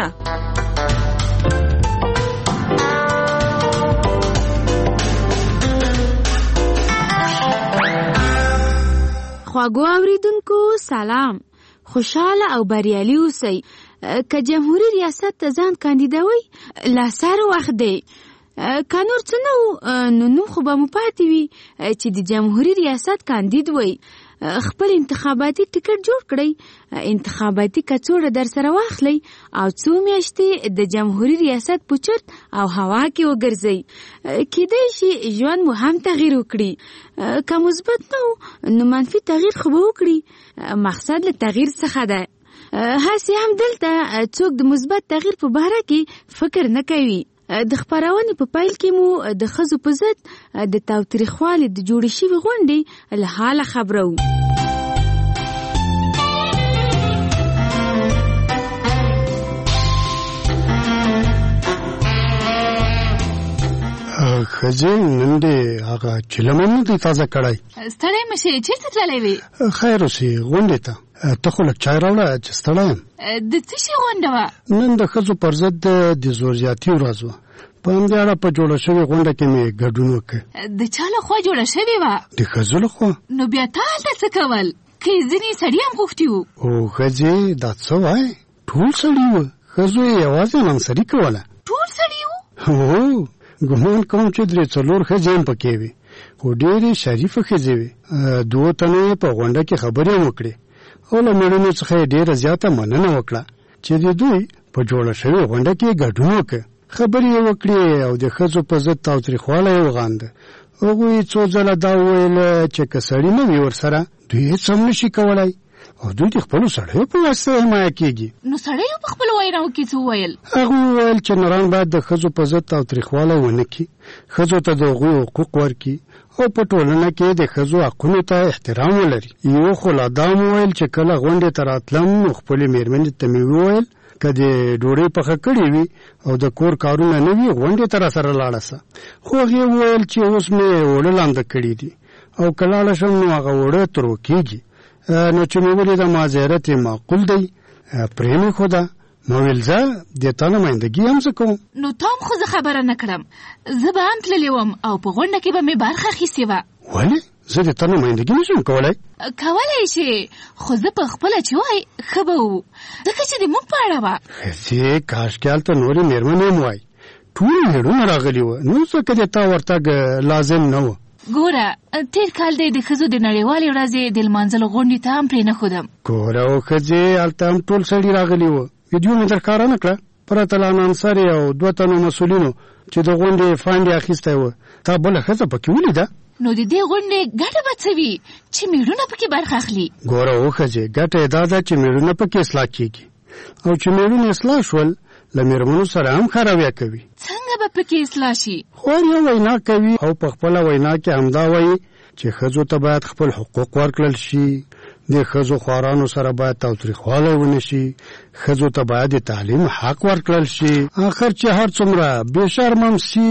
خواږو اوریدونکو سلام، خوشاله او بریالي اوسئ. که جمهوریت ریاست ته ځان کاندیدوي لاسر وخت دی، که نور څه نه و نو نو خو به مو پاتې وي چې د جمهوریت ریاست کاندید وئ. خپل انتخاباتي ټکټ جوړ کړئ، انتخاباتي کڅوړه در سره واخلئ او څو میاشتې د جمهوریت ریاست په چرت او هوا کې وګرځئ. کیدای شي ژوند مو هم تغییر وکړي، که مثبت نه نو منفي تغییر خو به وکړي. مقصد له تغییر څخه ده. هسې هم دلته څوک د مثبت تغییر په باره کې فکر نه کوي. د خپرونې په پیل کې مو د ښځو په ضد د تاوتریخوالي د جوړې شوې غونډې له حاله خبرو. ښځې نن دې هغه چلمن نه دی تازه کړی. ستړی مشې، چېرته تللی وې؟ خیر اوسې غونډې ته. ته خو لږ چای راوړه چې ستړی یم. د څه شي غونډه وه؟ نن د ښځو پر ضد د زور زیاتي ورځ وه. په همدې اړه په جوړه شوې غونډه کې مې ګډون وکړ. د چا لخوا جوړه شوې وه؟ د ښځو لخوا. نو بیا تا هلته څه کول؟ که یې ځینې سړي هم غوښتي وو؟ او ښځې دا څه وایې؟ ټول سړي وه. ښځو یې یوازې نامسري کوله. ټول سړي وو؟ هو، ګمان کوم چې درې څلور ښځې هم پکې وې، خو ډېرې شریفه ښځې وې. دوه تنو یې په غونډه کې خبرې هم وکړې او له مېړونو څخه یې ډېره زیاته مننه وکړه چې د دوی په جوړه شوې غونډه کې ګډون وکړ. خبرې یې وکړې او د ښځو په ضد تاوتریخوالی یې وغانده. هغوی څو ځله دا وویله چې که سړي نه وي ورسره دوی هېڅ هم نشي کولی او دوی د خپلو سړیو په واسطه حمایه کېږي. نو سړیو په خپلو ویناوو کې څه وویل؟ هغوی وویل چې نران باید د ښځو په ضد تاوتریخوالی ونه کړي، ښځو ته د هغوی حقوق ورکړي او په ټولنه کې د ښځو حقونو ته احترام ولري. یو خو لا دا مو ویل چې کله غونډې ته راتلم نو خپلې مېرمنې ته مې وویل که د ډوډۍ پخه کړې وي او د کور کارونه نه وي غونډې ته را سره لاړه سه. خو هغې وویل چې اوس مې اوړه لانده کړي دي او که لاړه شم نو هغه اوړه ترو کېږي. نو چې مې ولیده مازیرت یې معقول دی، پرې مې ښوده. ما ویل زه د تا نمایندګي هم زه کوم. نو تا هم خو زه خبره نه کړم، زه به هم تللی وم او په غونډه کې به مې برخه اخیستې وه. ولې؟ زه د تا نمایندګي نشم کولی؟ کولی شې، خو زه په خپله چې وای ښه به وو، ځکه چې د موږ په اړه وه. ښځې کاشکې هلته نورې مېرمنې هم وای، ټول مېړونه راغلي وه، نو ځکه د تا ورتګ لازم نه وه. ګوره، تېر کال دی د ښځو د نړیوالې ورځې د لمانځلو غونډې ته هم پرې نه ښودم. ګوره او ښځې هلته هم ټول سړي راغلي وه. ویډیو مې در ښکاره نه کړه، پرته له انانسرې او دوه تنو مسؤلینو چې د غونډې فنډ یې اخیستی وه. تا بله ښځه پکې ولیده؟ نو د دې غونډې ګټه به څه وي چې مېړونه پکې برخه اخلي؟ ګوره او ښځې ګټه یې دا ده چې مېړونه پکې اصلاح کېږي او چې مېړونه اصلاح شول له مېرمنو سره هم ښه رویه کوي. څنګه به پکې اصلاح شي؟ خور یو وینا کوي او په خپله وینا کې همدا وایي چې ښځو ته باید خپل حقوق ورکړل شي، د ښځو خوارانو سره باید تاوتریخوالی ونه شي، ښځو ته باید د تعلیم حق ورکړل شي. آخر چې هر څومره بې شرمم سي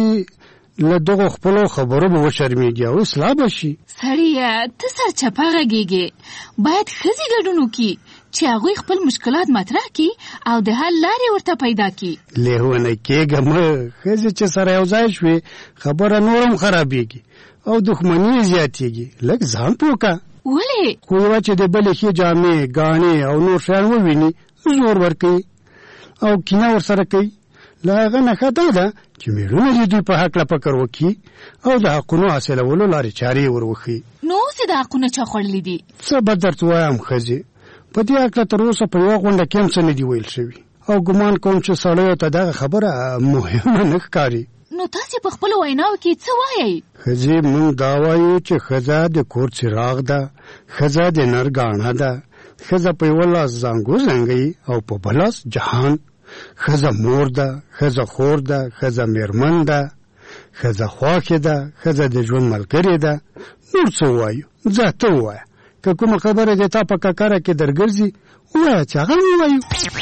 له دغو خپلو خبرو به وشرمېږي او اصلاح به شي. سړیه ته سرچپه غږېږې، باید ښځې ګډون وکړي چې هغوی خپل مشکلات مطرح کړي او د حل لارې ورته پیدا کړي. لیونی کېږه مه، ښځې چې سره یو ځای شوې خبره نور هم خرابېږي او دښمني یې زیاتېږي. لږ ځان پوه کړه. ولې خو یوه چې د بلې ښې جامې ګاڼې او نور شیان وویني زور ورکوي او کینه ورسره کوي. له هغه نه ښه دا ده چې مېړونه دې دوی په هکله فکر وکړي او د حقونو حاصلولو لارې چارې ور وښيي. نو اوس یې د حقونه چا خوړلي دي؟ څه به درته وایم ښځې، په دې هکله تر اوسه په یوه غونډه کې هم څه نه دي ویل شوي او ګمان کوم چې سړیو ته دغه خبره مهمه نه ښکاري. نو تاسې په خپلو ویناو کې څه وایئ؟ ښځې موږ دا وایو چې ښځه د کور څراغ ده، ښځه د نر ګاڼه ده، ښځه په یوه لاس زانګو زنګوي او په بل لاس جهان. ښځه مور ده، ښځه خور ده، ښځه میرمن ده، ښځه خواښې ده، ښځه د ژوند ملګرې ده. نور څه وایو؟ ځه ته ووایه، که کومه خبره د تا په ککره کې درګرځي ووایه چې هغه ووایو.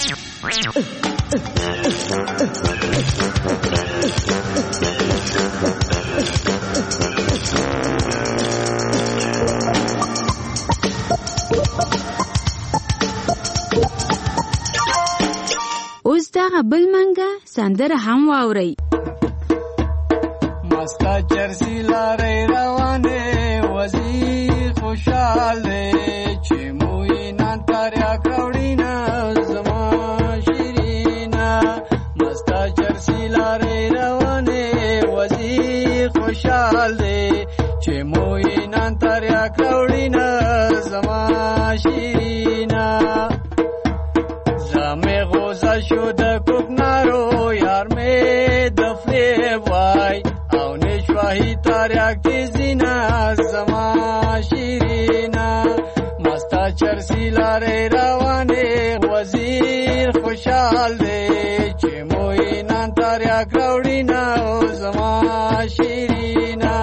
اوس دغه بل منګه سندره هم واورئ. مستا چرسی لارې روانې وزیر خوشحال دی چې موی نان تاریا کروړینا زما شیرینا. مستا چرسی لارې روانې وزیر خوشحال دی چې موی نان تاریا کروړینا زما شیرینا. زمې غوزه شو د کوکنارو یار مې د فریب وای او نشوهی تاریاک تیزینا زما شیرینا. مستا چرسی لارې روانې وزیر خوشحال دی چې موی نان تاریاک راوړینا زما شیرینا.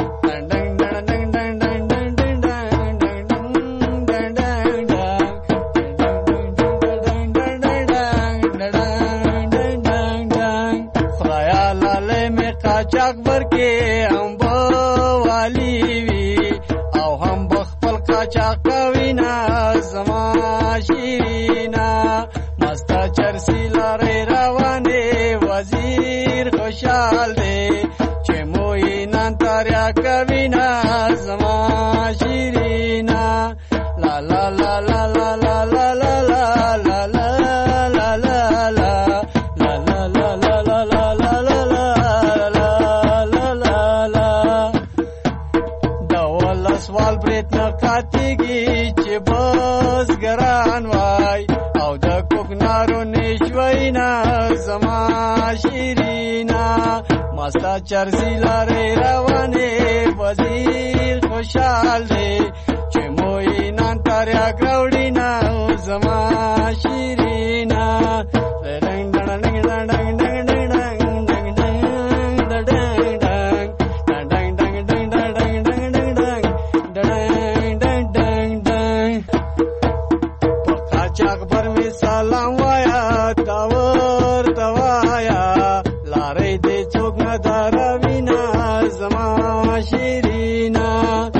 چاک برکې هم والی وی او هم بخپل قاچاق کوي نا زما شیرینا. مستا چرسی لارې روانې وزیر خوشحال دی چې موی نان تاریا کوي نا زما شیرینا. لا لا لا لا لا لا لا لا لا لا کاتیږي چې بزګران وای او د کوکنارو نشوینا زما شیرینا. مستا چرسی لارې روانې وزیر خوشحال دی چې موی نان تاریا کروړینا زما شیرینا. سلام وایا تاور توایا لارې دې څوک نه دروینا زما شیرینا.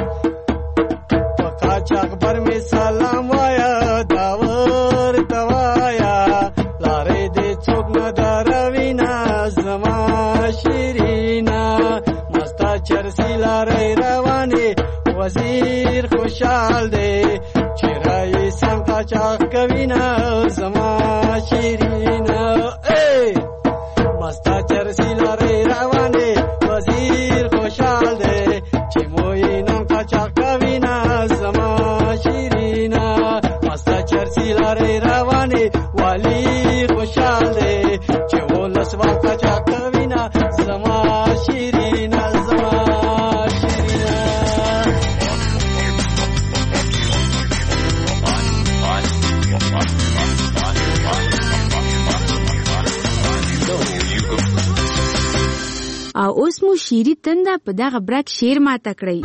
پکا چاک بر می سلام وایا تاور توایا لارې دې څوک نه دروینا زما شیرینا. مستا چرسی لارې روانې وزیر خوشحال دی چې راي سم کا چاک کوینا زما شیرینا. اے مستا چرسی لارې روانې وزیر خوشحال دی چې موی نن کا چاک کوینا زما شیرینا. مستا چرسی لارې روانې والی خوشحال دی چې ولس وا کا چاک کوینا زما شیرینا زما شیرینا. او اوس مو شیری تنده په دغه برک شیر ماته کړئ.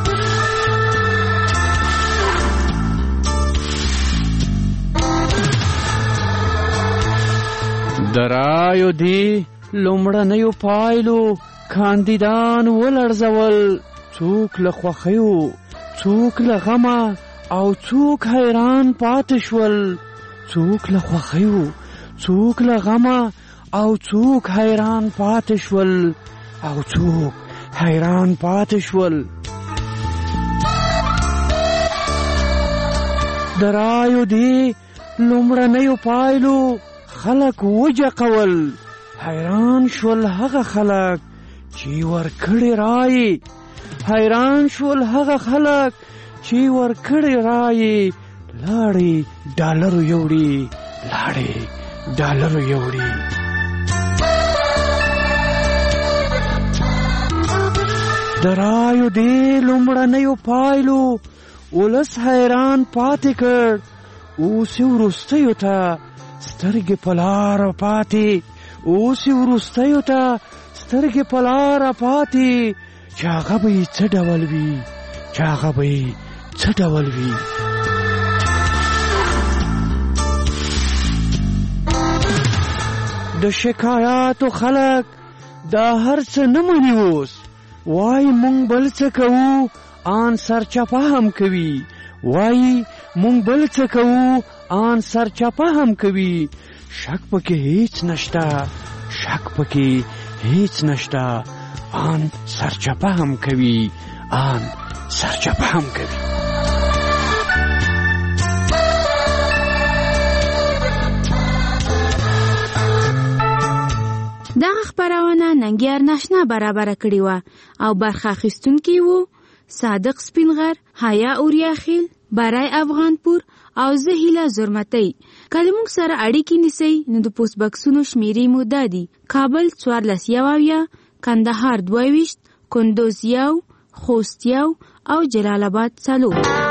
درایو دی لومړنیو پایلو کاندیدان ولړزول، څوک له خوښیو څوک له غمه او څوک حیران پاتې شول. څوک له خوښیو څوک له غمه او څوک حیران پاتې شول او څوک حیران پاتې شول. د رایو دې لومړنیو پایلو خلک وجقول. حیران شول هغه خلک چې ورکړې رایې، حیران شول هغه خلک چې ورکړې رایې. لاړې ډالرو یوړې، لاړې ډالرو یوړې. د رایو دې لومړنیو پایلو ولس حیران پاتې کړ. اوس یې وروستیو ته سترګې په لاره پاتې، اوس یې وروستیو ته سترګې په لاره پاتې، چې هغه به یې څه ډول وي، چې هغه به یې څه ډول وي. د شکایاتو خلک دا هر څه نه مني. اوس وای مونږ بل څه کوو، آن سرچپه هم کوي. وای مونږ بل څه کوو، آن سرچپه هم کوي. شک پکې هیڅ نشته، شک پکې هیڅ نشته. آن سرچپه هم کوي، آن سرچپه هم کوي. دغه خبرونه ننګیار ناشنا برابر کړی و او برخه اخیستونکي وو صادق سپینغر، حیا اوریاخیل، برای افغانپور او زهیله زرمتی. کله موږ سره اړیکې نیسئ نو د پوسټ بکسونو شمیرې مو دادي: کابل څوارلس یواویا، کندهار دوه ویشت، کندوز یو، خوست یو او جلال آباد څلور.